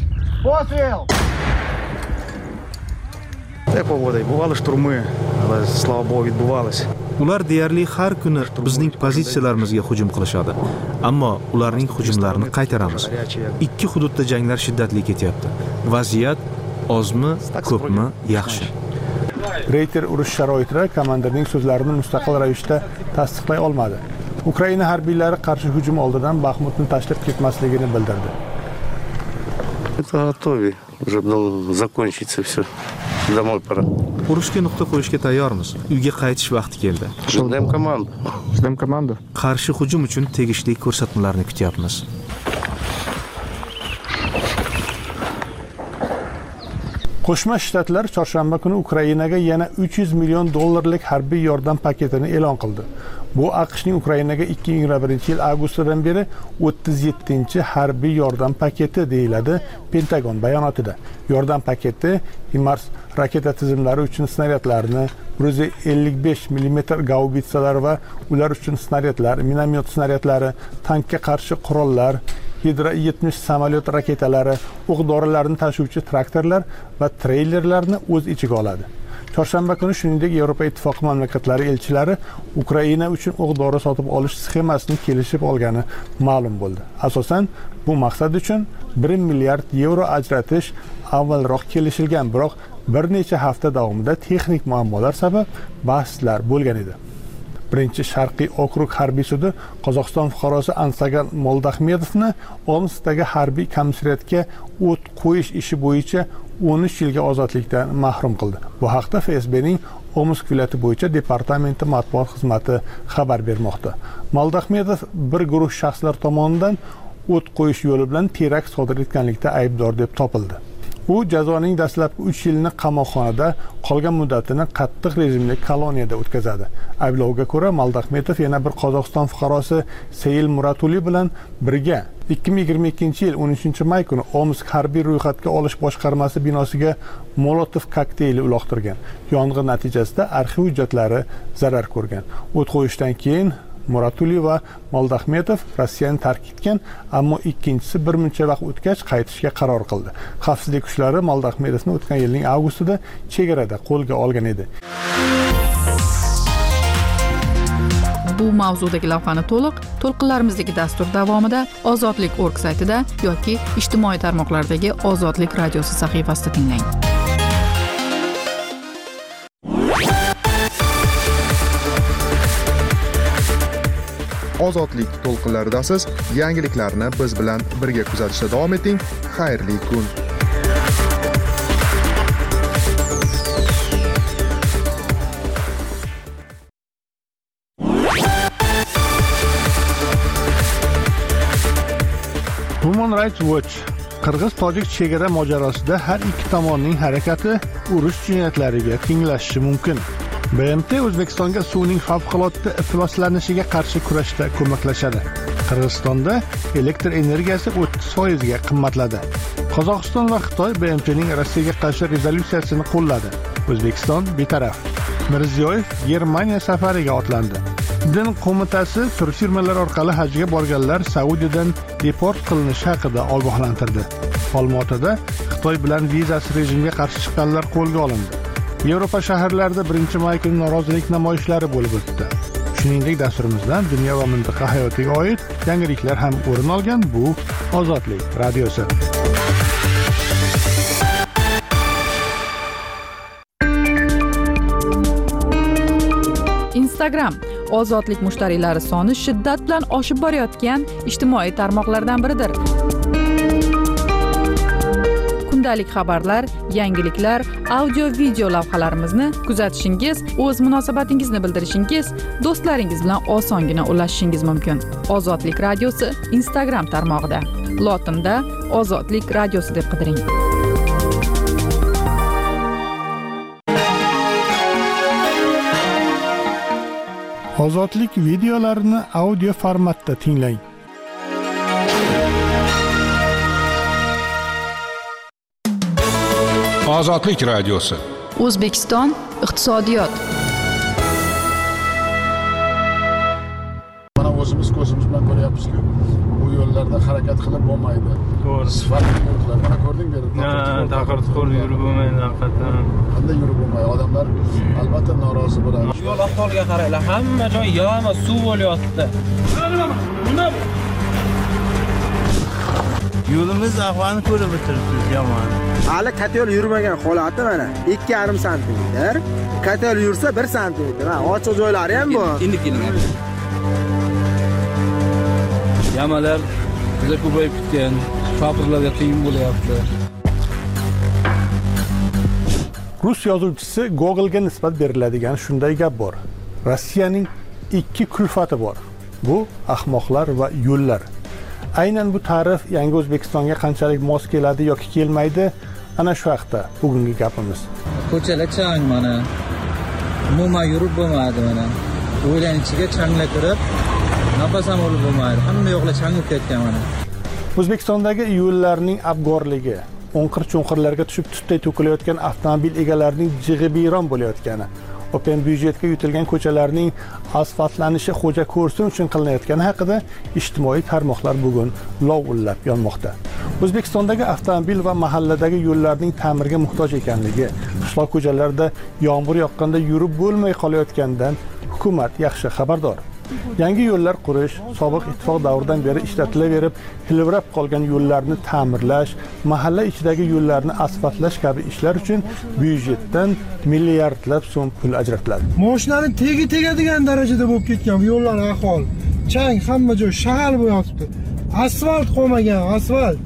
Ular deyarli har kuni bizning pozitsiyalarimizga hujum qilishadi, ammo ularning hujumlarini qaytaramiz. Ikki hududda janglar shiddatli ketyapti. Vaziyat ozmi, ko'pmi yaxshi. Reuters urush sharoitida komandirning so'zlarini mustaqil ravishda tasdiqlay olmadi. Ukraina harbiylari qarshi hujum oldidan Baxmutni tashlab ketmasligini bildirdi. Urushga nuqta qo'yishga tayyormiz. Uyga qaytish vaqti keldi. Qarshi hujum uchun tegishli ko'rsatmalarni kutyapmiz. Qo'shma Shtatlar chorshanba kuni Ukrainaga yana $300 million harbiy yordam paketini e'lon qildi. Bu AQShning Ukrainaga 2021-yil avgustdan beri 37-chi harbiy yordam paketi deyiladi Pentagon bayonotida. Yordam paketi HIMARS raketa tizimlari uchun snaryadlarni, 155 mm gaubitsalar va ular uchun snaryadlar, minomyot snaryadlari, tankga qarshi qurollar, Hidra-70 samolyot raketalari, o'q-dorilarni tashuvchi traktorlar va treylerlarni o'z ichiga oladi. Chorshanba kuni shuningdek Yevropa Ittifoqi mamlakatlari elchilari Ukraina uchun o'q-dori sotib olish sxemasini kelishib olgani ma'lum bo'ldi. Asosan bu maqsad uchun 1 milliard yevro ajratish avvalroq kelishilgan, biroq bir necha hafta davomida texnik muammolar sabab bahslar bo'lgan edi. Birinchi Sharqiy okrug harbiy sudi Qozog'iston fuqarosi Ansagan Moldaxmedovni Omskdagi harbiy komissariyatga o't qo'yish ishi bo'yicha 13 yilga ozodlikdan mahrum qildi. Bu haqda FSBning Omsk viloyati bo'yicha departamenti matbuot xizmati xabar bermoqda. Moldaxmedov bir guruh shaxslar tomonidan o't qo'yish yo'li bilan terakt sodir etganlikda aybdor deb topildi. U jazoning dastlabki 3 yilni qamoqxonada, qolgan muddatini qattiq rejimli koloniyada o'tkazadi. Ayblovga ko'ra, Moldaxmetov yana bir Qozog'iston fuqarosi Seyil Muratuli bilan birga 2022-yil 13-may kuni Omsk harbiy ro'yxatga olish boshqarmasi binosiga Molotov kokteyli uloqtirgan. Yong'in natijasida arxiv hujjatlari zarar ko'rgan. O't qo'yishdan keyin Muratuli va Moldaxmetov Rossiyani tark etgan, ammo ikkinchisi bir muncha vaqt o'tgach qaytishga qaror qildi. Xavfsizlik kuchlari Moldaxmetovni o'tgan yilning avgustida chegarada qo'lga olgan edi. bu mavzudagi lavhani to'lqinlarimizdagi dastur davomida ozodlik.org saytida yoki ijtimoiy tarmoqlardagi Ozodlik radiosi sahifasida tinglang. Ozodlik to'lqinlaridasiz. Yangiliklarni biz bilan birga kuzatishda davom eting. Xayrli kun. Human Rights Watch Qirg'iz-tojik chegara mojarosida har ikki tomonning harakati urush jinoyatlariga tenglashishi mumkin. BMT O'zbekistonga suvning favqulodda ifloslanishiga qarshi kurashda ko'maklashadi. Qirg'izistonda elektr energiyasi 30% ga qimmatladi. Qozog'iston va Xitoy BMTning Rossiyaga qarshi rezolyutsiyasini qo'lladi. O'zbekiston betaraf. Mirziyoyev Germaniya safariga otlandi. Din qo'mitasi turfirmalar orqali hajga borganlar Saudiyadan deport qilinishi haqida ogohlantirdi. Olmaotada Xitoy bilan vizasiz rejimga qarshi chiqqanlar qo'lga olindi. Yevropa shaharlarida 1-may kuni norozilik namoyishlari bo'lib o'tdi. Shuningdek, dasturimizdan dunyo va mintaqa hayotiga oid yangiliklar ham o'rin olgan. Bu Ozodlik radiosi. Instagram ozodlik mushtariylari soni shiddat bilan oshib borayotgan ijtimoiy tarmoqlardan biridir. Kundalik xabarlar, yangiliklar, audio-video lavhalarimizni kuzatishingiz, o'z munosabatingizni bildirishingiz, do'stlaringiz bilan osongina ulashishingiz mumkin. Ozodlik radiosi Instagram tarmog'ida. Lotinda Ozodlik radiosi deb qidiring. Ozodlik videolarini audio formatda tinglang. Ozodlik radiosi. O'zbekiston iqtisodiyot. Mana o'zimiz ko'zimiz bilan ko'ryapmiz-ku. Bu yo'llarda harakat qilib bo'lmaydi. To'g'ri. Sifatli yo'llar. Mana ko'rding beri. Taqir-tuqur yurib bo'lmaydi haqiqatan. Qanday yurib bo'lmaydi? Odamlar albatta norozi bo'ladi. Yo'l ahvoliga qaranglar, hamma joy yama suv bo'lyapti. Yo'limiz ahvolini ko'rib o'tiribsiz, yomon. Hali katel yurmagan holati mana 2,5 santimetr. Katel yursa 1 santimetr. Ha, ochiq joylari ham bor. Endi keling. Yamalar juda ko'payib ketgan. Shofirlarga qiyin bo'lyapti. Rus yozuvchisi Google'ga nisbat beriladigan shunday gap bor. Rossiyaning 2 kulfati bor. Bu ahmoqlar va yo'llar. Aynan bu ta'rif yangi O'zbekistonga qanchalik mos keladi yoki kelmaydi, ana shu haqda bugungi gapimiz. Ko'chalar chang mana. Umuman yurib bo'lmaydi mana. O'ylan ichiga changlar kirib, nafas ham olib bo'lmaydi. Hamma yoqlar changib ketgan mana. O'zbekistondagi yo'llarning abgorligi, o'nqir-cho'nqirlarga tushib tutday to'kilayotgan avtomobil egalarining jig'i-biyron bo'layotgani, open byudjetga yutilgan ko'chalarning asfaltlanishi xo'ja ko'rsin uchun qilinayotgani haqida ijtimoiy tarmoqlar bugun lovullab yonmoqda. O'zbekistondagi avtomobil va mahalladagi yo'llarning ta'mirga muhtoj ekanligi, qishloq ko'chalarida yomg'ir yoqqanda yurib bo'lmay qolayotganidan hukumat yaxshi xabardor. Yangi yo'llar qurish, sobiq ittifoq davridan beri ishlatilaverib, hilvirab qolgan yo'llarni ta'mirlash, mahalla ichidagi yo'llarni asfaltlash kabi ishlar uchun byudjetdan milliardlab so'm pul ajratiladi. Mashinaning tegadigan darajada bo'lib ketgan yo'llar ahvol. Chang, hamma joy shag'al bo'lyapti. Asfalt qolmagan, asfalt.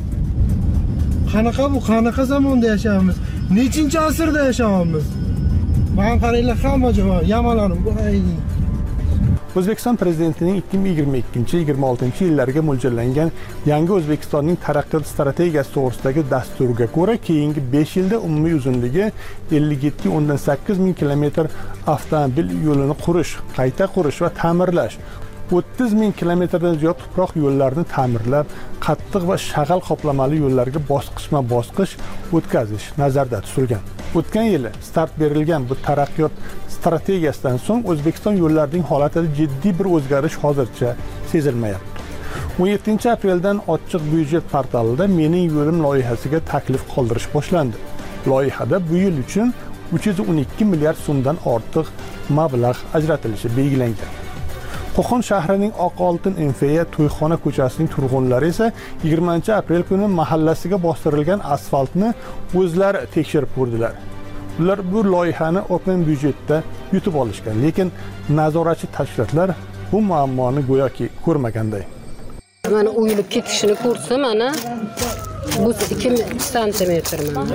Qanaqa zamonda yashayapmiz? Nechinchi asrda yashayapmiz? Mana qaranglar, hamma joy yamalanib qo'ydi. O'zbekiston prezidentining 2022-2026 yillarga mo'ljallangan yangi O'zbekistonning taraqqiyot strategiyasi to'g'risidagi dasturga ko'ra, keyingi 5 yilda umumiy uzunligi 57.8 ming kilometr avtomobil yo'lini qurish, qayta qurish va ta'mirlash, 30 ming kilometrdan ziyod tuproq yo'llarni ta'mirlab, qattiq va shag'al qoplamali yo'llarga bosqichma-bosqich o'tkazish nazarda tutilgan. O'tgan yili start berilgan bu taraqqiyot strategiyasidan so'ng O'zbekiston yo'llarining holatida jiddiy bir o'zgarish hozircha sezilmayapti. 17 apreldan ochiq byudjet portalida Mening yo'lim loyihasiga taklif qoldirish boshlandi. Loyihada bu yil uchun 312 milliard so'mdan ortiq mablag' ajratilishi belgilangan. Qo'qon shahrining Oqoltin Enfeya To'yxona ko'chasining turg'unlari esa 20-aprel kuni mahallasiga bostirilgan asfaltni o'zlari tekshirib ko'rdilar. Ular bu loyihani open byudjetda yutib olishgan, lekin nazoratchi tashkilotlar bu muammoni go'yoki ko'rmaganday. Mana o'yilib ketishini ko'rsa, mana bu 2 santimetr mana.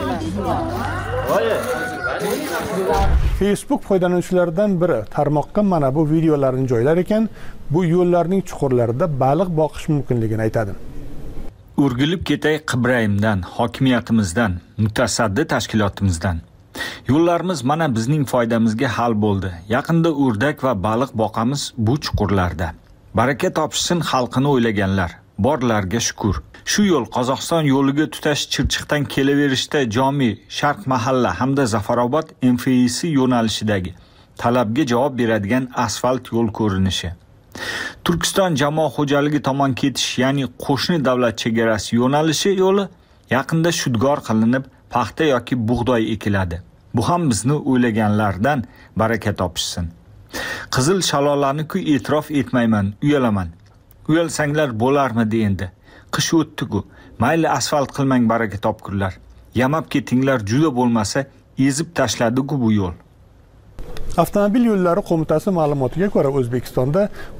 Facebook foydalanuvchilaridan biri tarmoqqa mana bu videolarni joylar ekan, bu yo'llarning chuqurlarida baliq boqish mumkinligini aytadi. O'rgilib ketay Qibrayimdan, hokimiyatimizdan, mutasaddi tashkilotimizdan. Yo'llarimiz mana bizning foydamizga hal bo'ldi. Yaqinda o'rdak va baliq boqamiz bu chuqurlarda. Baraka topishsin xalqini o'ylaganlar. Borlarga shukr. Shu yo'l Qozog'iston yo'liga tutash Chirchiqdan kelaverishda Jomi, Sharq mahalla hamda Zafarobod MFIsi yo'nalishidagi talabga javob beradigan asfalt yo'l ko'rinishi. Turkiston jamoat xo'jaligi tomon ketish, ya'ni qo'shni davlat chegarasi yo'nalishi yo'li yaqinda shudgor qilinib, paxta yoki bug'doy ekiladi. Bu ham bizni o'ylaganlardan baraka topishsin. Qizil shalolani-ku e'tirof etmayman, uyalaman. Uyalsanglar bo'larmidi endi? Qish o'tdi-ku. Mayli asfalt qilmang baraka topkurlar. Yamab ketinglar juda bo'lmasa, ezib tashladi-ku bu yo'l. Avtomobil yo'llari qo'mitasi ma'lumotiga ko'ra O'zbekistonda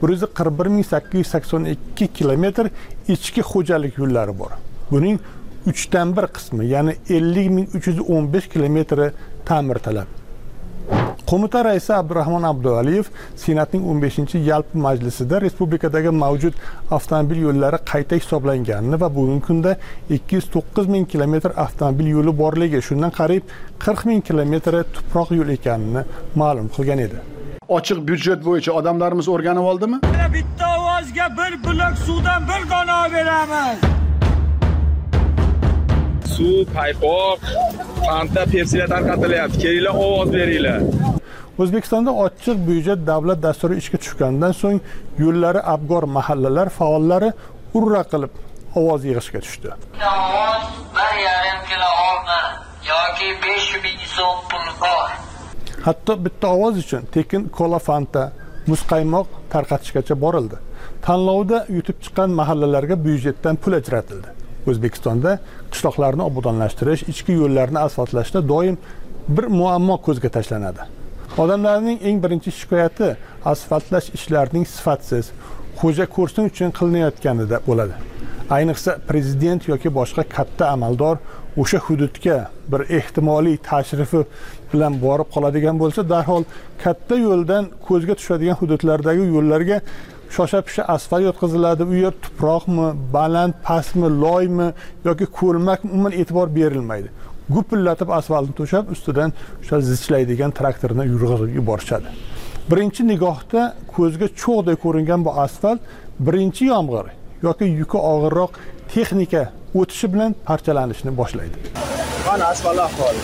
141.882 kilometr ichki xo'jalik yo'llari bor. Buning 1/3 qismi, ya'ni 50.315 kilometri ta'mirtalab. Qo'mita raisi Abdurahmon Abdualiyev Senatning 15-yalpi majlisida respublikadagi mavjud avtomobil yo'llari qayta hisoblanganini va bugungi kunda 209.000 kilometr avtomobil yo'li borligi, shundan qariyb 40.000 kilometri tuproq yo'l ekanini ma'lum qilgan edi. Ochiq byudjet bo'yicha odamlarimiz o'rganib oldimi? Bitta ovozga bir blok suvdan bir dona beramiz. Suv, paypoq, Fanta, Pepsi'lar tarqatilyapti. Kelinglar, ovoz beringlar. O'zbekistonda ochiq byudjet davlat dasturi ishga tushgandan so'ng yo'llari abgor mahallalar faollari urra qilib ovoz yig'ishga tushdi. Ovoz 1,5 kilo olma yoki 500 ming so'm pul bor. Hatto bitta ovoz uchun tekin kola, Fanta, muzqaymoq tarqatishgacha borildi. Tanlovda yutib chiqqan mahallalarga byudjetdan pul ajratildi. O'zbekistonda qishloqlarni obodonlashtirish, ichki yo'llarni asfaltlashda doim bir muammo ko'zga tashlanadi. Odamlarning eng birinchi shikoyati asfaltlash ishlarining sifatsiz, xo'ja ko'rsin uchun qilinayotganida bo'ladi. Ayniqsa prezident yoki boshqa katta amaldor o'sha hududga bir ehtimoliy tashrifi bilan borib qoladigan bo'lsa, darhol katta yo'ldan ko'zga tushadigan hududlardagi yo'llarga shosha-pisha asfalt yotqiziladi. U yer tuproqmi, baland, pastmi, loymi yoki ko'lmakmi umuman e'tibor berilmaydi. Gupillatib asfaltni to'shab, ustidan o'sha zichlaydigan traktorni yurg'izib yuborishadi. Birinchi nigohda ko'zga cho'g'day ko'ringan bu asfalt birinchi yomg'ir yoki yuki og'irroq texnika o'tishi bilan parchalanishni boshlaydi. Mana asfalt ahvoli.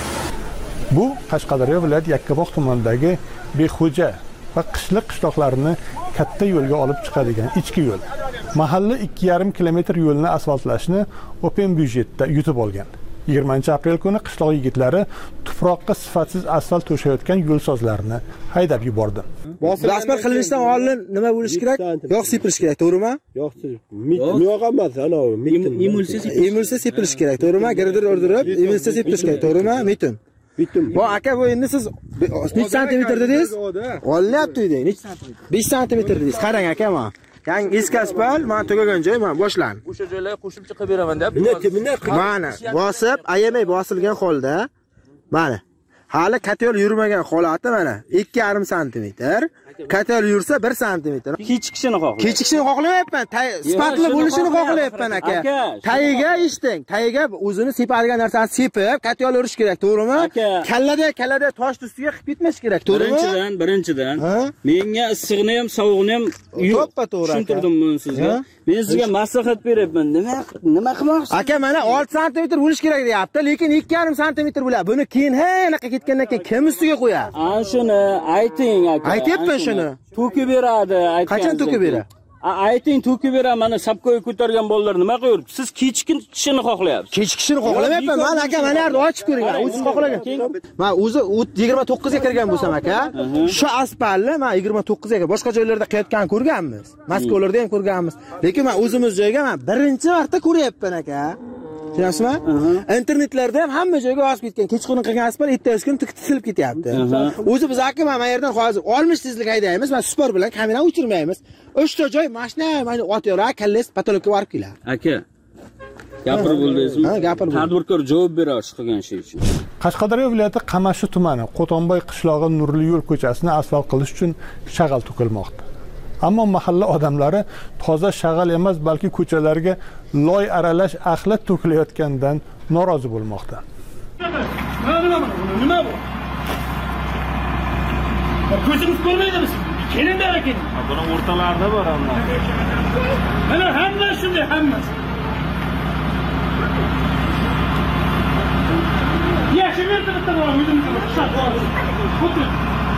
Bu Qashqadaryo viloyati Yakkabog' tumanidagi Bexo'ja va qishloqlarni katta yo'lga olib chiqadigan ichki yo'l. Mahalla 2,5 kilometr yo'lni asfaltlashni open byudjetda yutib olgan. 20-aprel kuni qishloq yigitlari tuproqqa sifatsiz asfalt to'shayotgan yo'lsozlarni haydab yubordi. Asfalt qilinishdan oldin nima bo'lish kerak? Yog' sepilish kerak, to'g'rimi? Yo'q emas, ana emulsiya sepilish kerak, to'g'rimi? Girdir o'rdirib, emulsiya sepilish kerak, to'g'rimi? Bitim. Bu aka, bu endi siz 3 santimetr dedingiz? Olinyapti deding. 5 santimetr dedingiz. Qarang aka, men. Yangi eski asfalt, men tugagan joy, men boshlan. O'sha joylarga qo'shimcha qilib beraman deb. Mana, bosib, ayamay bosilgan holda, mana. Hali katyol yurmagan holati mana 2,5 santimetr. Katyol yursa 1 santimetr. Kechikishini xohlayapman. Kechikishini xohlayapman. Sifatli bo'lishini xohlayapman aka. Tayiga eshitding. Tayiga o'zini sepadigan narsani sepib, katyol urish kerak, to'g'rimi? Kallada tosh ustiga qilib ketmash kerak, to'g'rimi? Birinchidan, menga issig'ini ham, sovug'ini ham tushuntirdim buni sizga. Men sizga maslahat beryapman. Nima qilmoqchisiz? Aka, mana 6 santimetr bo'lish kerak deyapti, lekin 2,5 santimetr bo'ladi. Buni keyin anaqa ketgandan keyin kim ustiga qo'yadi? Ana shuni ayting aka. Aytyapman shuni. To'kib beradi, aytgan. Qachon to'kib beradi? Ayting, to'kib beraman, mana sapko'y ko'targan bolalar nima qilyapti? Siz kechikishini xohlayapsiz. Kechikishini xohlamayapman. Men aka mana yerda ochib ko'ring. O'zi xohlagan. Men o'zi 29 ga kirgan bo'lsam aka, shu asfaltni men 29 ga boshqa joylarda qilayotganini ko'rganmiz. Moskvalarda ham ko'rganmiz. Lekin men o'zimiz joyga men birinchi marta ko'ryapman aka. Tushunasizmi? Internetlarda ham hamma joyga osib ketgan. Kechqurun qilgan asfalt ertasi kun tikilib ketyapti. O'zi biz aka mana yerdan hozir olmish tezlik haydaymiz, men spor bilan kamera o'chirmaymiz. 3 ta joy mashina mana o'tayora, kalles patologga borib keladi. Aka, gapirib bo'ldingizmi? Ha, gapirib. Tadbirkor javob beradi qilgan shay uchun. Qashqadaryo viloyati Qamashi tumani Qo'tonboy qishlog'i Nurli yo'l ko'chasini asfalt qilish uchun shag'al to'kilmoqda. Ammo mahalla odamlari toza shag'al emas, balki ko'chalarga loy aralash axlat to'kilayotganidan norozi bo'lmoqda. Nima bu? Ko'zimiz ko'rmaydimi? Keling bera keling. Buni o'rtalarida bor hamma. Mana hamma shunday, hammasi. Yaxshi bitta bor, o'zimiz ishlat bor. Xuddi.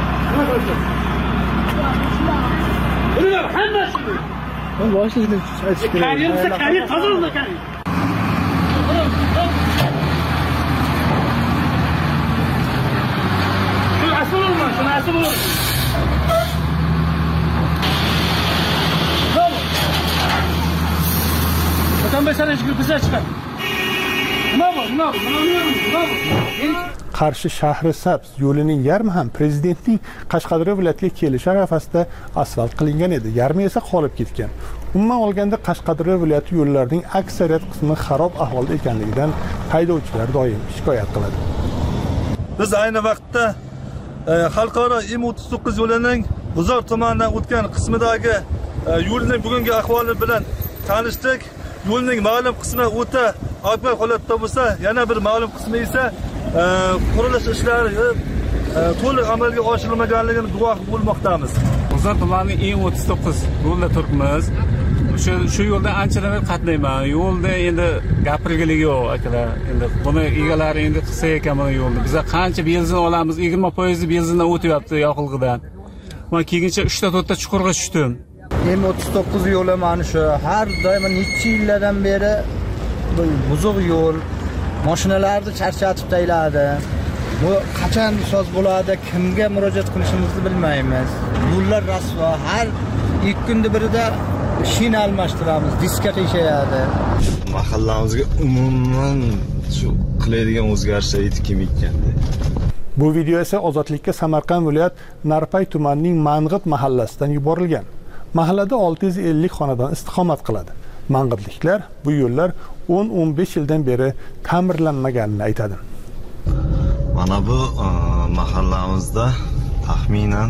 Ular hammasi. Ben boshlig'idan aytish kerak. Kariyim tozalanda kariyim. Şu asıl olmaz, şunu asıl olur. Tamam. Bakan besene çıkır, bize çıkar. Nima bu? Qarshi shahri Sabz yo'lining yarmi ham prezidentning Qashqadaryo viloyatiga kelishi arafasida asfalt qilingan edi. Yarmi esa qolib ketgan. Umuman olganda Qashqadaryo viloyati yo'llarining aksariyat qismi xarob ahvolda ekanligidan haydovchilar doim shikoyat qiladi. Biz ayni vaqtda xalqaro M39 yo'lining G'uzor tumanidan o'tgan qismidagi yo'lning bugungi ahvoli bilan tanishdik. Yo'lning ma'lum qismi o'ta avval holatda bo'lsa, yana bir ma'lum qismi esa qurilish ishlari to'liq amalga oshirilmaganligini guvoh bo'lmoqdamiz. G'uzor tumanining M39 yo'lda turibmiz. Shu yo'lda anchadan beri qatnayman. Yo'lda endi gapirgiligi yo'q akalar. Endi buni egalari endi qilsa ekan buni yo'lni. Biz qancha benzin olamiz? 20% benzindan o'tyapti yoqilg'idan. Men keyincha 3 ta 4 ta chuqurga tushdim. M39 yo'li mana shu har doim necha yillardan beri buzuq yo'l. Mashinalarni charchatib tayladi. Bu qachon soz bo'ladi, kimga murojaat qilishimizni bilmaymiz. Yo'llar rasvo, har 2 kunda birida shina almashtiramiz, diska teshayadi. Mahallamizga umuman shu qilaydigan o'zgarishlar yetib kelmayotgandi. Bu video esa ozodlikka Samarqand viloyat Narpay tumanining Mang'it mahallasidan yuborilgan. Mahallada 650 xonadon istiqomat qiladi. Mang'itliklar bu yo'llar 10-15 yildan beri ta'mirlanmaganini aytadi. Mana bu mahallamizda taxminan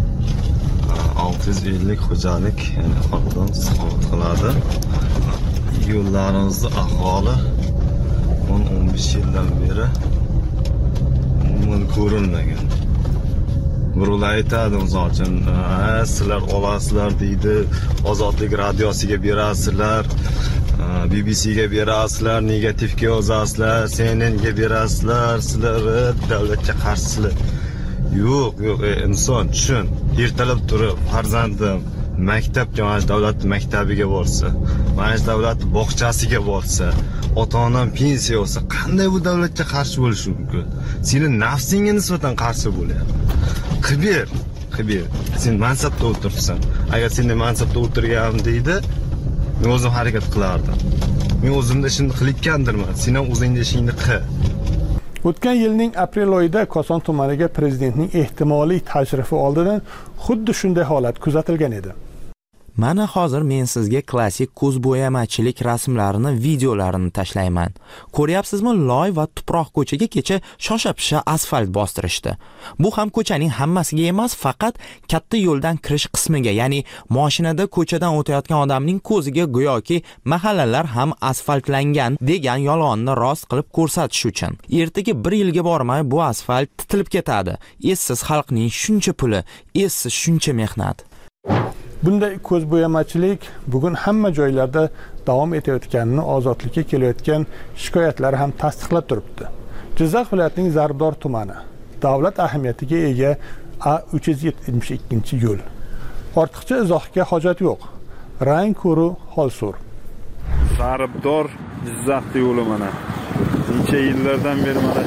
650 xo'jalik, ya'ni xonadon istiqomat qiladi. Yo'llarimizning ahvoli 10-15 yildan beri umuman ko'rilmagan. Birovlar aytadi, misol uchun, sizlar olasizlar deydi, Ozodlik radiosiga berasizlar, BBCga berasizlar, negativga yozasizlar, CNNga berasizlar, sizlar davlatga qarshisizlar. Yo'q, inson tushun. Ertalab turib farzandim maktabga, mana davlat maktabiga borsa, mana davlat bog'chasiga borsa, ota-onam pensiya olsa, qanday bu davlatga qarshi bo'lishi mumkin? Seni nafsingga nisbatan qarshi bo'lyapti. Qibir. Sen mansabda o'tiribsan. Agar sen mansabda o'tirganim deydi, men o'zim harakat qilardim. Men o'zimda shuni qilayotgandirman. Sen ham o'zingda ishingni qil. O'tgan yilning aprel oyida Koson tumaniga prezidentning ehtimoliy tashrifi oldidan xuddi shunday holat kuzatilgan edi. Mana hozir men sizga klassik ko'z bo'yamachilik rasmlarini, videolarini tashlayman. Ko'ryapsizmi, loy va tuproq ko'chaga kecha shosha-pisha asfalt bostirishdi. Bu ham ko'chaning hammasiga emas, faqat katta yo'ldan kirish qismiga, ya'ni mashinada ko'chadan o'tayotgan odamning ko'ziga go'yoki mahallalar ham asfaltlangan degan yolg'onni rost qilib ko'rsatish uchun. Ertaga 1 yilga bormay bu asfalt titilib ketadi. Essiz xalqning shuncha puli, essiz shuncha mehnat. Bunday ko'zbo'yamachilik bugun hamma joylarda davom etayotganini ozodlikka kelayotgan shikoyatlar ham tasdiqlab turibdi. Jizzax viloyatining Zarbdor tumani davlat ahamiyatiga ega A372 yo'l. Ortiqcha izohga hojat yo'q. rang ko'ru holsur. Saribdor Jizzaxda yo'li mana. Necha yillardan beri mana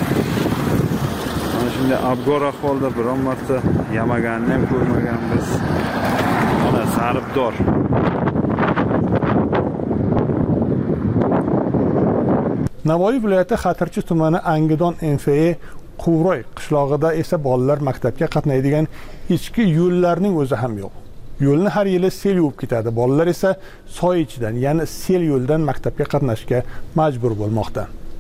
shunday abgor ahvolda biron marta yamaganni ham ko'rmaganmiz. Mana Saribdor. Navoiy viloyati Xatirchi tumani Angidon MFE Quvroy qishlog'ida esa bolalar maktabga qatnaydigan ichki yo'llarning o'zi ham yo'q. Yo'lni har yili sel yuvib ketadi. Bolalar esa soy ichidan, ya'ni sel yo'ldan maktabga qatnashga majbur bo'lmoqda.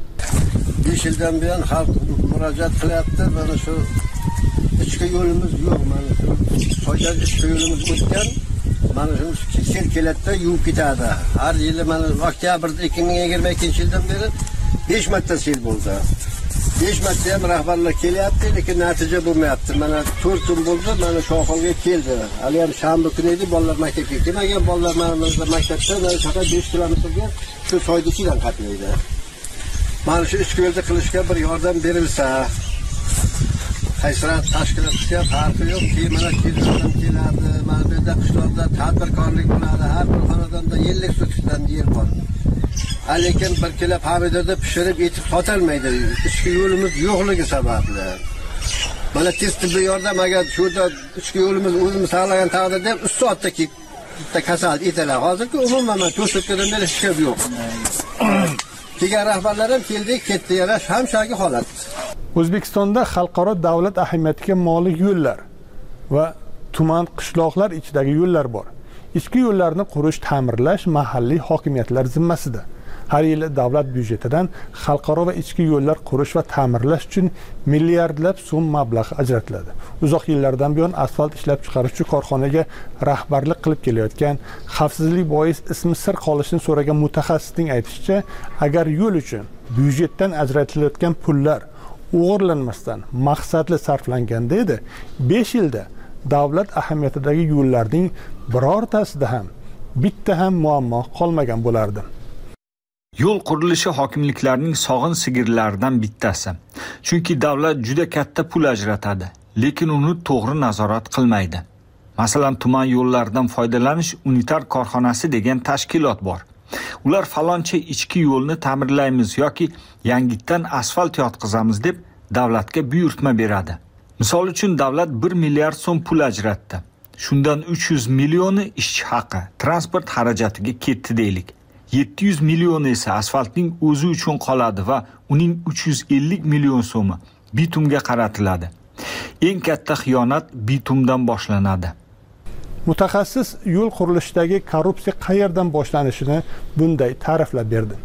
5 yildan buyon xalq murojaat qilyapti. Mana shu ichki yo'limiz yo'q. Mana shu soydan ichki yo'limiz o'tgan. Mana shu sel keladida yuvib ketadi. Har yili mana oktyabrda 2022-yildan beri 5 marta sel bo'ldi. 5 marta ham rahbarlar kelyapti, lekin natija bo'lmayapti. Mana 4 kun bo'ldi, mana shu ahvolga keldi. Hali ham shanba kuni edi, bolalar maktabga kelmagan. Bolalar mana maktabda faqat 5 kilometrga shu soyda ichidan qatnaydi. Mana shu ichki yo'lda qilishga bir yordam berilsa, haysirat tashkilotga farqi yo'q. Keyin mana keladi, mana bu yerda qishloqda tadbirkorlik bo'ladi. Har bir xonadonda 50 sotishdan yer bor. Lekin bir kilo pomidorni pishirib etib sotilmaydi. Ichki yo'limiz yo'qligi sababli. Mana tez tibbiy yordam agar shuda ichki yo'limiz o'zimiz saqlagan taqdirda 3 soatda bitta kasal etalar. Hozirgi umuman to'satdan beri hech gap yo'q. Kelgan rahbarlar ham keldi, ketdi, yana ham shunday holat. O'zbekistonda xalqaro davlat ahamiyatiga molik yo'llar va tuman qishloqlar ichidagi yo'llar bor. Ichki yo'llarni qurish, ta'mirlash mahalliy hokimiyatlar zimmasida. Har yili davlat byudjetidan xalqaro va ichki yo'llar qurish va ta'mirlash uchun milliardlab so'm mablag' ajratiladi. Uzoq yillardan buyon asfalt ishlab chiqaruvchi korxonaga rahbarlik qilib kelayotgan, xavfsizlik bois ismi sir qolishini so'ragan mutaxassisning aytishicha, agar yo'l uchun byudjetdan ajratilayotgan pullar o'g'irlanmasdan maqsadli sarflanganda edi, 5 yilda davlat ahamiyatidagi yo'llarning birortasida ham bitta ham muammo qolmagan bo'lardi. Yo'l qurilishi hokimliklarning sog'in sigirlaridan bittasi. Chunki davlat juda katta pul ajratadi, lekin uni to'g'ri nazorat qilmaydi. Masalan, tuman yo'llaridan foydalanish unitar korxonasi degan tashkilot bor. Ular faloncha ichki yo'lni ta'mirlaymiz yoki yangitdan asfalt yotqizamiz deb davlatga buyurtma beradi. Misol uchun davlat 1 milliard so'm pul ajratdi. Shundan 300 millioni ishchi haqi, transport xarajatiga ketdi deylik. 700 million esa asfaltning o'zi uchun qoladi va uning 350 million so'mi bitumga qaratiladi. Eng katta xiyonat bitumdan boshlanadi. Mutaxassis yo'l qurilishidagi korrupsiya qayerdan boshlanishini bunday ta'riflab berdi.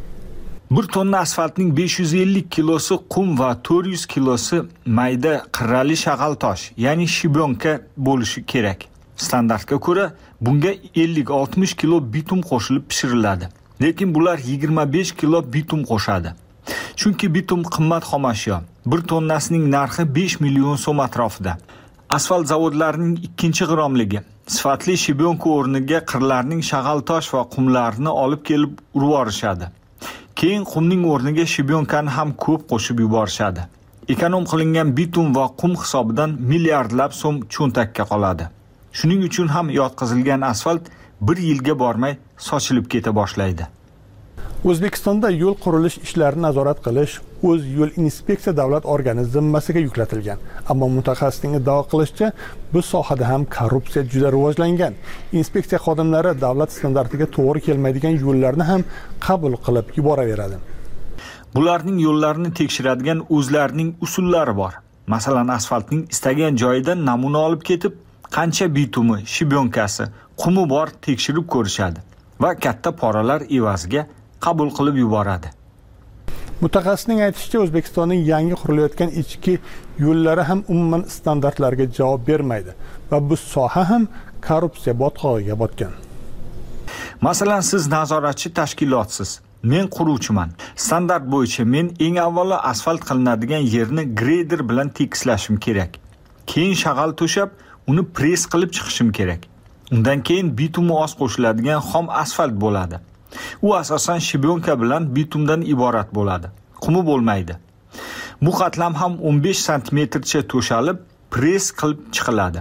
1 tonna asfaltning 550 kilosi qum va 400 kilosi mayda qirrali shag'al tosh, ya'ni shibyonka bo'lishi kerak. Standartga ko'ra bunga 50-60 kilo bitum qo'shilib pishiriladi. Lekin bular 25 kilo bitum qo'shadi. Chunki bitum qimmat xomashyo. 1 tonnasining narxi 5 million so'm atrofida. Asfalt zavodlarining 2-g'iromligi sifatli shibyonka o'rniga qirlarning shag'al tosh va qumlarini olib kelib urib yorishadi. Keyin qumning o'rniga shibyonkani ham ko'p qo'shib yuborishadi. Ekonom qilingan bitum va qum hisobidan milliardlab so'm cho'ntakka qoladi. Shuning uchun ham yotqizilgan asfalt 1 yilga bormay sochilib keta boshlaydi. O'zbekistonda yo'l qurilish ishlarini nazorat qilish o'z yo'l inspeksiya davlat organi zimmasiga yuklatilgan. Ammo mutaxassisning iddao qilishicha, bu sohada ham korrupsiya juda rivojlangan. Inspeksiya xodimlari davlat standartiga to'g'ri kelmaydigan yo'llarni ham qabul qilib yuboraveradi. Bularning yo'llarini tekshiradigan o'zlarining usullari bor. Masalan, asfaltning istagan joyidan namuna olib ketib, qancha bitumi, shibyonkasi, qumi bor tekshirib ko'rishadi va katta poralar evaziga qabul qilib yuboradi. Mutaxassisning aytishicha, O'zbekistonning yangi qurilayotgan ichki yo'llari ham umuman standartlarga javob bermaydi va bu soha ham korrupsiya botqog'iga botgan. Masalan, siz nazoratchi tashkilotsiz. Men quruvchiman. Standart bo'yicha men eng avvalo asfalt qilinadigan yerni greyder bilan tekislashim kerak. Keyin shag'al to'shab, uni press qilib chiqishim kerak. Undan keyin bitumi oz qo'shiladigan xom asfalt bo'ladi. U asosan shibyonka bilan bitumdan iborat bo'ladi. Qumi bo'lmaydi. Bu qatlam ham 15 sm-cha to'shalib, press qilib chiqiladi.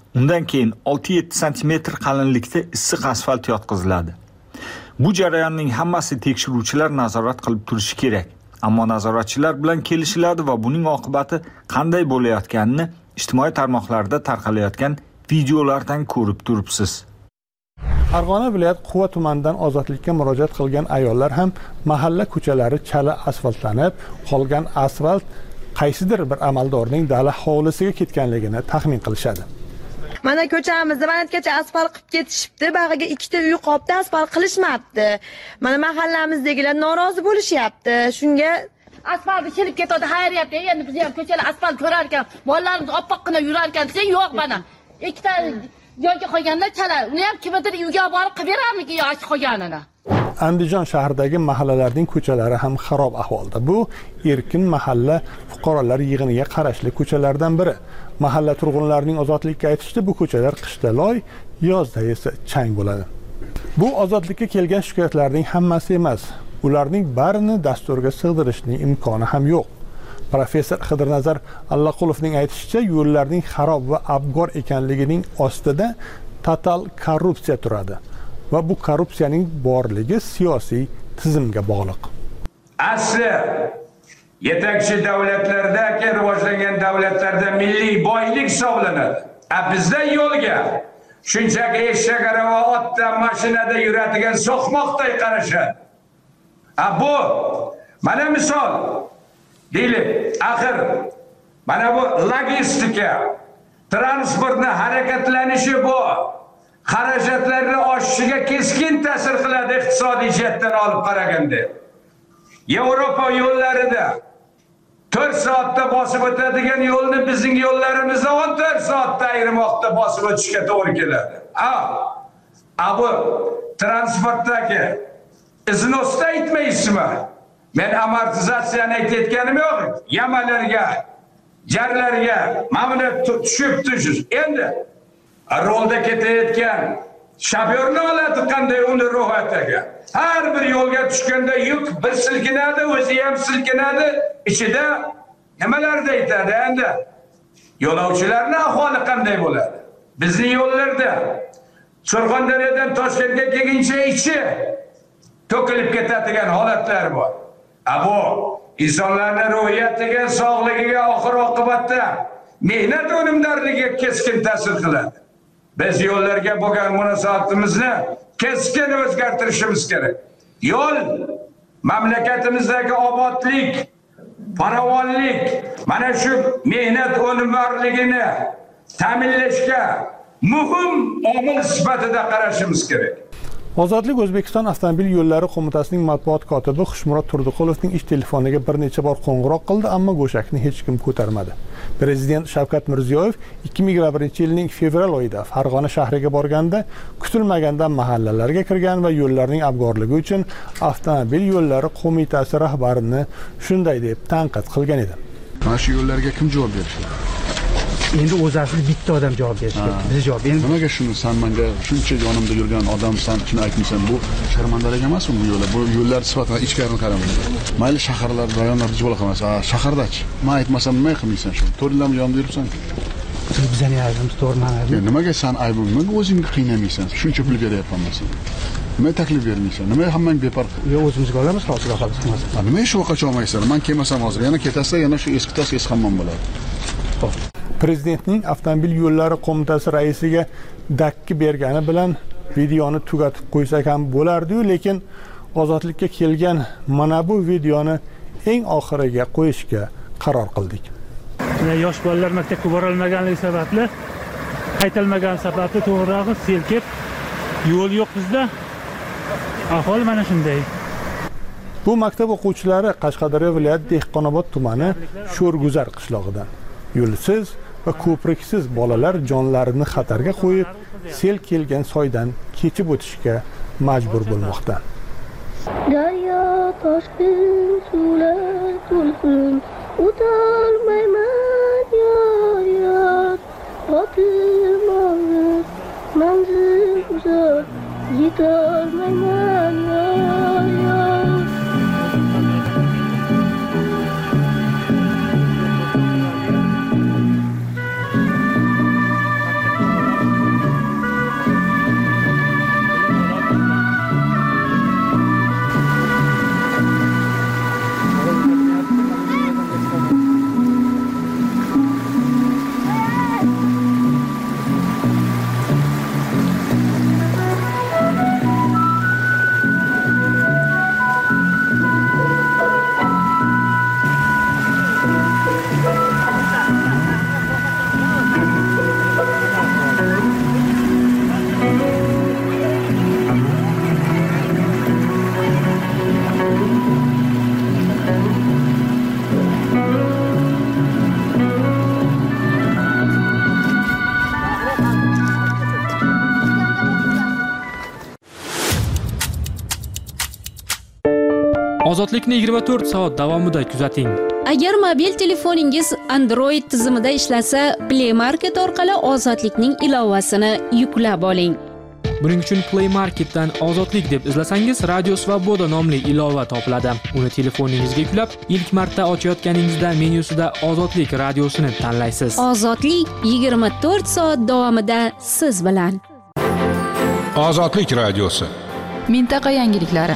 Undan keyin 6-7 sm qalinlikda issiq asfalt yotqiziladi. Bu jarayonning hammasi tekshiruvchilar nazorat qilib turishi kerak. Ammo nazoratchilar bilan kelishiladi va buning oqibati qanday bo'layotganini ijtimoiy tarmoqlarda tarqalayotgan videolardan ko'rib turibsiz. Farg'ona viloyat Quva tumanidan ozodlikka murojaat qilgan ayollar ham mahalla ko'chalari chala asfaltlanib, qolgan asfalt qaysidir bir amaldorning dala hovlisiga ketganligini taxmin qilishadi. Mana ko'chamizni manatgacha asfalt qilib ketishibdi, bag'iga 2 ta uy qolibdi, asfalt qilishmabdi. Mana mahallamizdagilar norozi bo'lishyapti. Shunga asfaltni kelib ketadi, xayriyat. Endi biz ham ko'chalar asfalt ko'rar ekan, bolalarimiz oppoqqina yurar ekan, sen yo'q mana. 2 ta joyga qo'yganda chala, uni ham kimdir uyga borib qilib berarmiki yoki qo'yganini. Andijon shahridagi mahallalarning ko'chalari ham xarob ahvolda. Bu Erkin mahalla fuqarolar yig'iniga qarashli ko'chalardan biri. Mahalla turg'unlarining ozodlikka aytishicha, bu ko'chalar qishda loy, yozda esa chang bo'ladi. Bu ozodlikka kelgan shikoyatlarning hammasi emas. Ularning barini dasturga sig'dirishning imkoni ham yo'q. Professor Xidirnazar Allaqulovning aytishicha, yo'llarning xarob va abgor ekanligining ostida total korrupsiya turadi. Va bu korrupsiyaning borligi siyosiy tizimga bog'liq. Asli yetakchi davlatlardagi rivojlangan davlatlarda milliy boylik hisoblanadi. Bizda yo'lga shunchaki eshak arava, otda, mashinada yuradigan so'qmoqday qarashadi. Bu mana misol deylik, axir mana bu logistika, transportning harakatlanishi bu xarajatlarni oshishiga keskin ta'sir qiladi iqtisodiy jihatdan olib qaraganda. Yevropa yo'llarida 4 soatda bosib o'tadigan yo'lni bizning yo'llarimizda 14 soatda ayrim vaqtda bosib o'tishga to'g'ri keladi. Bu transportdagi iznosda aytmaysizmi? Men amortizatsiyani aytayotganim yo'q. Yamalarga, jarlarga mana tushib tushish. Endi rolda ketayotgan shofyorni oladi qanday uni ro'yxatiga. Har bir yo'lga tushganda yuk bir silkinadi, o'zi ham silkinadi. Ichida nimalarni aytadi endi? Yo'lovchilarning ahvoli qanday bo'ladi? Bizning yo'llarda Surxondaryodan Toshkentga kelguncha ichi to'kilib ketadigan holatlar bor. Bu insonlarning ruhiyatiga, sog'ligiga, oxir oqibatda mehnat unumdorligiga keskin ta'sir qiladi. Biz yo'llarga bo'lgan munosabatimizni keskin o'zgartirishimiz kerak. Yo'l mamlakatimizdagi obodlik, farovonlik, mana shu mehnat unumdorligini ta'minlashga muhim omil sifatida qarashimiz kerak. Ozodlik O'zbekiston avtomobil yo'llari qo'mitasining matbuot kotibi Xushmurod Turdiqulovning ish telefoniga bir necha bor qo'ng'iroq qildi, ammo go'shakni hech kim ko'tarmadi. Prezident Shavkat Mirziyoyev 2021-yilning fevral oyida Farg'ona shahriga borganda kutilmaganda mahallalarga kirgan va yo'llarning abgorligi uchun avtomobil yo'llari qo'mitasi rahbarini shunday deb tanqid qilgan edi. Mana shu yo'llarga kim javob berishadi? Endi o'zasiz bitta odam javob berishi kerak. Biz javob endi nimaga shuni san menga shuncha yonimda yurgan odamsan, shuni aytmaysan, bu sharmandalik emasmi bu yo'llar? Bu yo'llar sifatiga ichkarini qaramaydi. Mayli shaharlar, rayonlarda javob qilmas. Shahardachi. Men aytmasam nima qilmaysan shu? To'rtlam yonimda yuribsan. Siz bizani aybimiz to'g'rimanadi. Nimaga sen aybingni nimaga o'zingni qiynamaysan? Shuncha pul beryapman men senga. Nima taklif bermaysan? Nima hammang bepar? Yo'q, o'zimizga olamiz, hozir qolib qilmasin. Nima ish vaqt olmaysan? Men kelmasam hozir yana ketasizlar, yana shu eski tas eski hammom bo'ladi. Xo'p. Prezidentning avtomobil yo'llari qo'mitasi raisiga dakki bergani bilan videoni tugatib qo'ysak ham bo'lardi-yu, lekin ozodlikka kelgan mana bu videoni eng oxiriga qo'yishga qaror qildik. Yosh bolalar maktabga bora olmaganligi sababli, qaytilmagan sababli to'g'rirog'i selkib, yo'l yo'q bizda. Ahvol mana shunday. Bu maktab o'quvchilari Qashqadaryo viloyat Dehqonobod tumani Sho'rguzar qishlog'idan. Yo'lsiz va ko'priksiz bolalar jonlarini xatarga qo'yib, sel kelgan soydan kechib o'tishga majbur bo'lmoqda. Daryo toshqin suvlar to'lsin, o'tolmayman yor, otim og'ir, manzil uzoq, yetolmayman yor. Ozodlikni 24 soat davomida kuzating. Agar mobil telefoningiz Android tizimida ishlasa, Play Market orqali Ozodlikning ilovasini yuklab oling. Buning uchun Play Marketdan Ozodlik deb izlasangiz, Radio Svoboda nomli ilova topiladi. Uni telefoningizga yuklab, ilk marta ochayotganingizda menyusida Ozodlik radiosini tanlaysiz. Ozodlik 24 soat davomida siz bilan. Ozodlik radiosi. Mintaqa yangiliklari.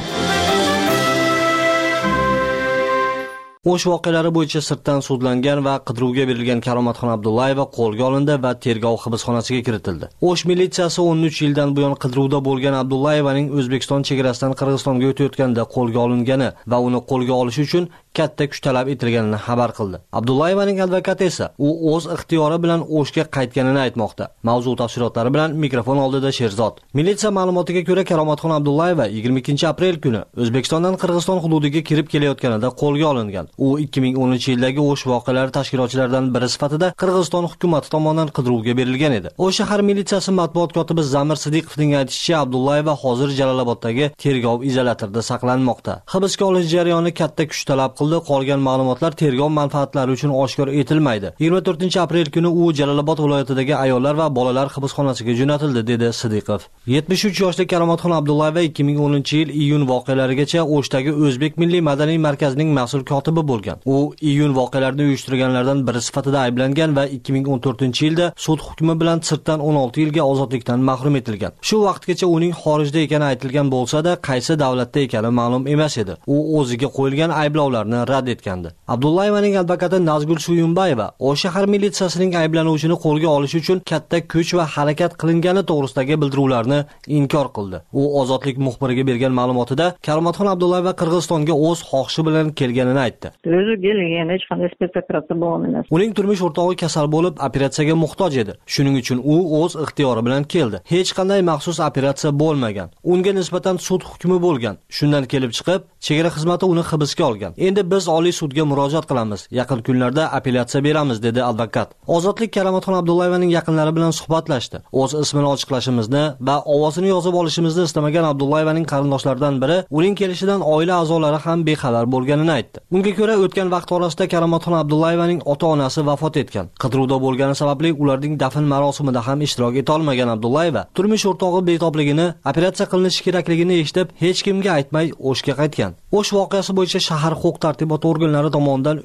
O'sh voqealari bo'yicha sirtdan sudlangan va qidiruvga berilgan Karomatxon Abdullayeva qo'lga olindi va tergov hibsxonasiga kiritildi. O'sh militsiyasi 13 yildan buyon qidiruvda bo'lgan Abdullayevaning O'zbekiston chegarasidan Qirg'izistonga o'tayotganda qo'lga olingani va uni qo'lga olish uchun katta kuch talab etilganini xabar qildi. Abdullayevaning advokati esa u o'z ixtiyori bilan O'shga qaytganini aytmoqda. Mavzu tafsilotlari bilan mikrofon oldida Sherzod. Militsiya ma'lumotiga ko'ra, Karomatxon Abdullayeva 22 aprel kuni O'zbekistondan Qirg'iziston hududiga kirib kelayotganida qo'lga olingan. U 2010-yildagi O'sh voqealari tashkilotchilaridan biri sifatida Qirg'iziston hukumati tomonidan qidiruvga berilgan edi. O'sh shahar militsiyasi matbuot kotibi Zamir Sidiqovning aytishicha, Abdullayeva hozir Jaloloboddagi tergov izolyatorida saqlanmoqda. Hibsga olish jarayoni katta kuch talab qildi. Qolgan ma'lumotlar tergov manfaatlari uchun oshkor etilmaydi. 24-aprel kuni u Jalolobod viloyatidagi ayollar va bolalar hibsxonasiga jo'natildi, dedi Sidiqov. 73 yoshli Karomatxon Abdullayeva 2010-yil iyun voqealarigacha O'shdagi O'zbek Milliy madaniy markazining mas'ul kotibi bo'lgan. U iyun voqealarini uyushtirganlardan biri sifatida ayblangan va 2014-yilda sud hukmi bilan sirtdan 16 yilga ozodlikdan mahrum etilgan. Shu vaqtgacha uning xorijda ekani aytilgan bo'lsa-da, qaysi davlatda ekani ma'lum emas edi. U o'ziga qo'yilgan ayblovlarni rad etgandi. Abdullayevaning advokati Nazgul Suyunbayeva O'sh shahar militsiyasining ayblanuvchini qo'lga olish uchun katta kuch va harakat qilingani to'g'risidagi bildiruvlarni inkor qildi. U Ozodlik muxbiriga bergan ma'lumotida Karomatxon Abdullayeva Qirg'izistonga o'z xohishi bilan kelganini aytdi. O'zi kelgan, hech qanday spetsoperatsiya bo'lmagan. Uning turmush o'rtog'i kasal bo'lib, operatsiyaga muhtoj edi. Shuning uchun u o'z ixtiyori bilan keldi. Hech qanday maxsus operatsiya bo'lmagan. Unga nisbatan sud hukmi bo'lgan. Shundan kelib chiqib, chegara xizmati uni hibsga olgan. Endi biz Oliy sudga murojaat qilamiz. Yaqin kunlarda apellyatsiya beramiz, dedi advokat. Ozodlik Karomatxon Abdullayevaning yaqinlari bilan suhbatlashdi. O'z ismini ochiqlashimizni va ovozini yozib olishimizni istamagan Abdullayevaning qarindoshlaridan biri uning kelishidan oila a'zolari ham bexabar bo'lganini aytdi. Unga ko'ra, o'tgan vaqt orasida Karomatxon Abdullayevaning ota-onasi vafot etgan. Qidiruvda bo'lgani sababli ularning dafn marosimida ham ishtirok eta olmagan Abdullayeva turmush o'rtog'i betobligini, operatsiya qilinishi kerakligini eshitib, hech kimga aytmay O'shga qaytgan. O'sh voqeasi bo'yicha shahar huquq-tartibot organlari tomonidan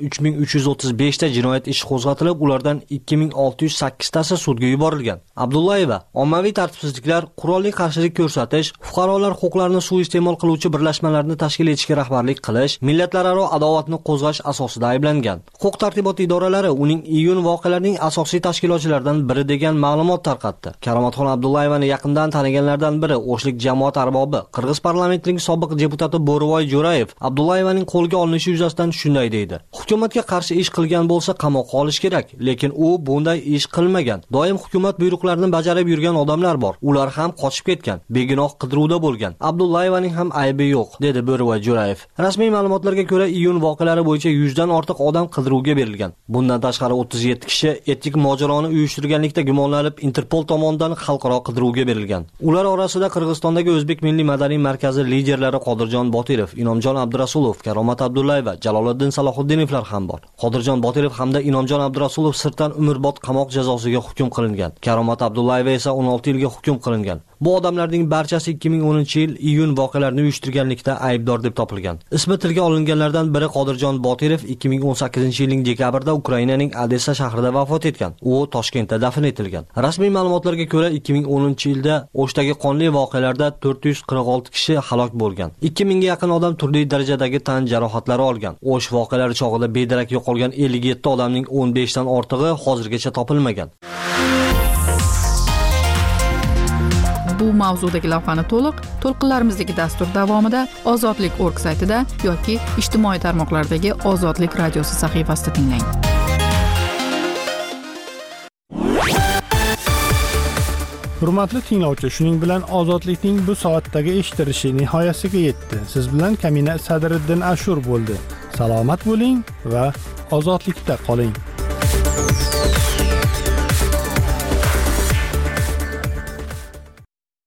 3335 ta jinoyat ishi qo'zg'atilib, ulardan 2608 tasi sudga yuborilgan. Abdullayeva ommaviy tartibsizliklar, qurolli qarshilik ko'rsatish, fuqarolar huquqlarini suiiste'mol qiluvchi birlashmalarni tashkil etishga rahbarlik qilish, millatlararo adovatni qo'zg'ash asosida ayblangan. Huquq-tartibot idoralari uning iyun voqealarining asosiy tashkilotchilaridan biri degan ma'lumot tarqatdi. Karomatxon Abdullayevani yaqindan taniganlardan biri O'shlik jamoat arbobi, Qirg'iz parlamentining sobiq deputati Bo'rivoy Jo'rayev Abdullayevaning qo'lga olinishi yuzasidan shunday deydi. Hukumatga qarshi ish qilgan bo'lsa qamoqqa olish kerak, lekin u bunday ish qilmagan. Doim hukumat buyruqlarini bajarib yurgan odamlar bor. Ular ham qochib ketgan, begunoh qidiruvda bo'lgan. Abdullayevaning ham aybi yo'q, dedi Bo'rivoy Jo'rayev. Rasmiy ma'lumotlarga ko'ra, iyun voqealari bo'yicha 100 dan ortiq odam qidiruvga berilgan. Bundan tashqari 37 kishi etnik mojaroni uyushtirganlikda gumonlanib Interpol tomonidan xalqaro qidiruvga berilgan. Ular orasida Qirg'izistondagi O'zbek Milliy madaniy markazi liderlari Qodirjon Botirov, Inomjon Abdurasulov, Karomat Abdullayeva, Jaloliddin Salohuddinovlar ham bor. Qodirjon Botirov hamda Inomjon Abdurasulov sirtdan umrbod qamoq jazosiga hukm qilingan. Karomat Abdullayeva esa 16 yilga hukm qilingan. Bu odamlarning barchasi 2010-yil iyun voqealarini uyushtirganlikda aybdor deb topilgan. Ismi tilga olinganlardan biri Qodirjon Botirov 2018-yilning dekabrida Ukrainaning Odessa shahrida vafot etgan. U Toshkentda dafn etilgan. Rasmiy ma'lumotlarga ko'ra 2010-yilda O'shdagi qonli voqealarda 446 kishi halok bo'lgan. 2000 ga yaqin odam turli darajadagi tan jarohatlari olgan. O'sh voqealari chog'ida bedarak yo'qolgan 57 odamning 15 dan ortig'i hozirgacha topilmagan. Bu mavzudagi lavhani to'lqinlarimizdagi dastur davomida ozodlik.org saytida yoki ijtimoiy tarmoqlardagi Ozodlik radiosi sahifasida tinglang. Hurmatli tinglovchi, shuning bilan Ozodlikning bu soatdagi eshittirishi nihoyasiga yetdi. Siz bilan Kamina Sadriddin Ashur bo'ldi. Salomat bo'ling va ozodlikda qoling.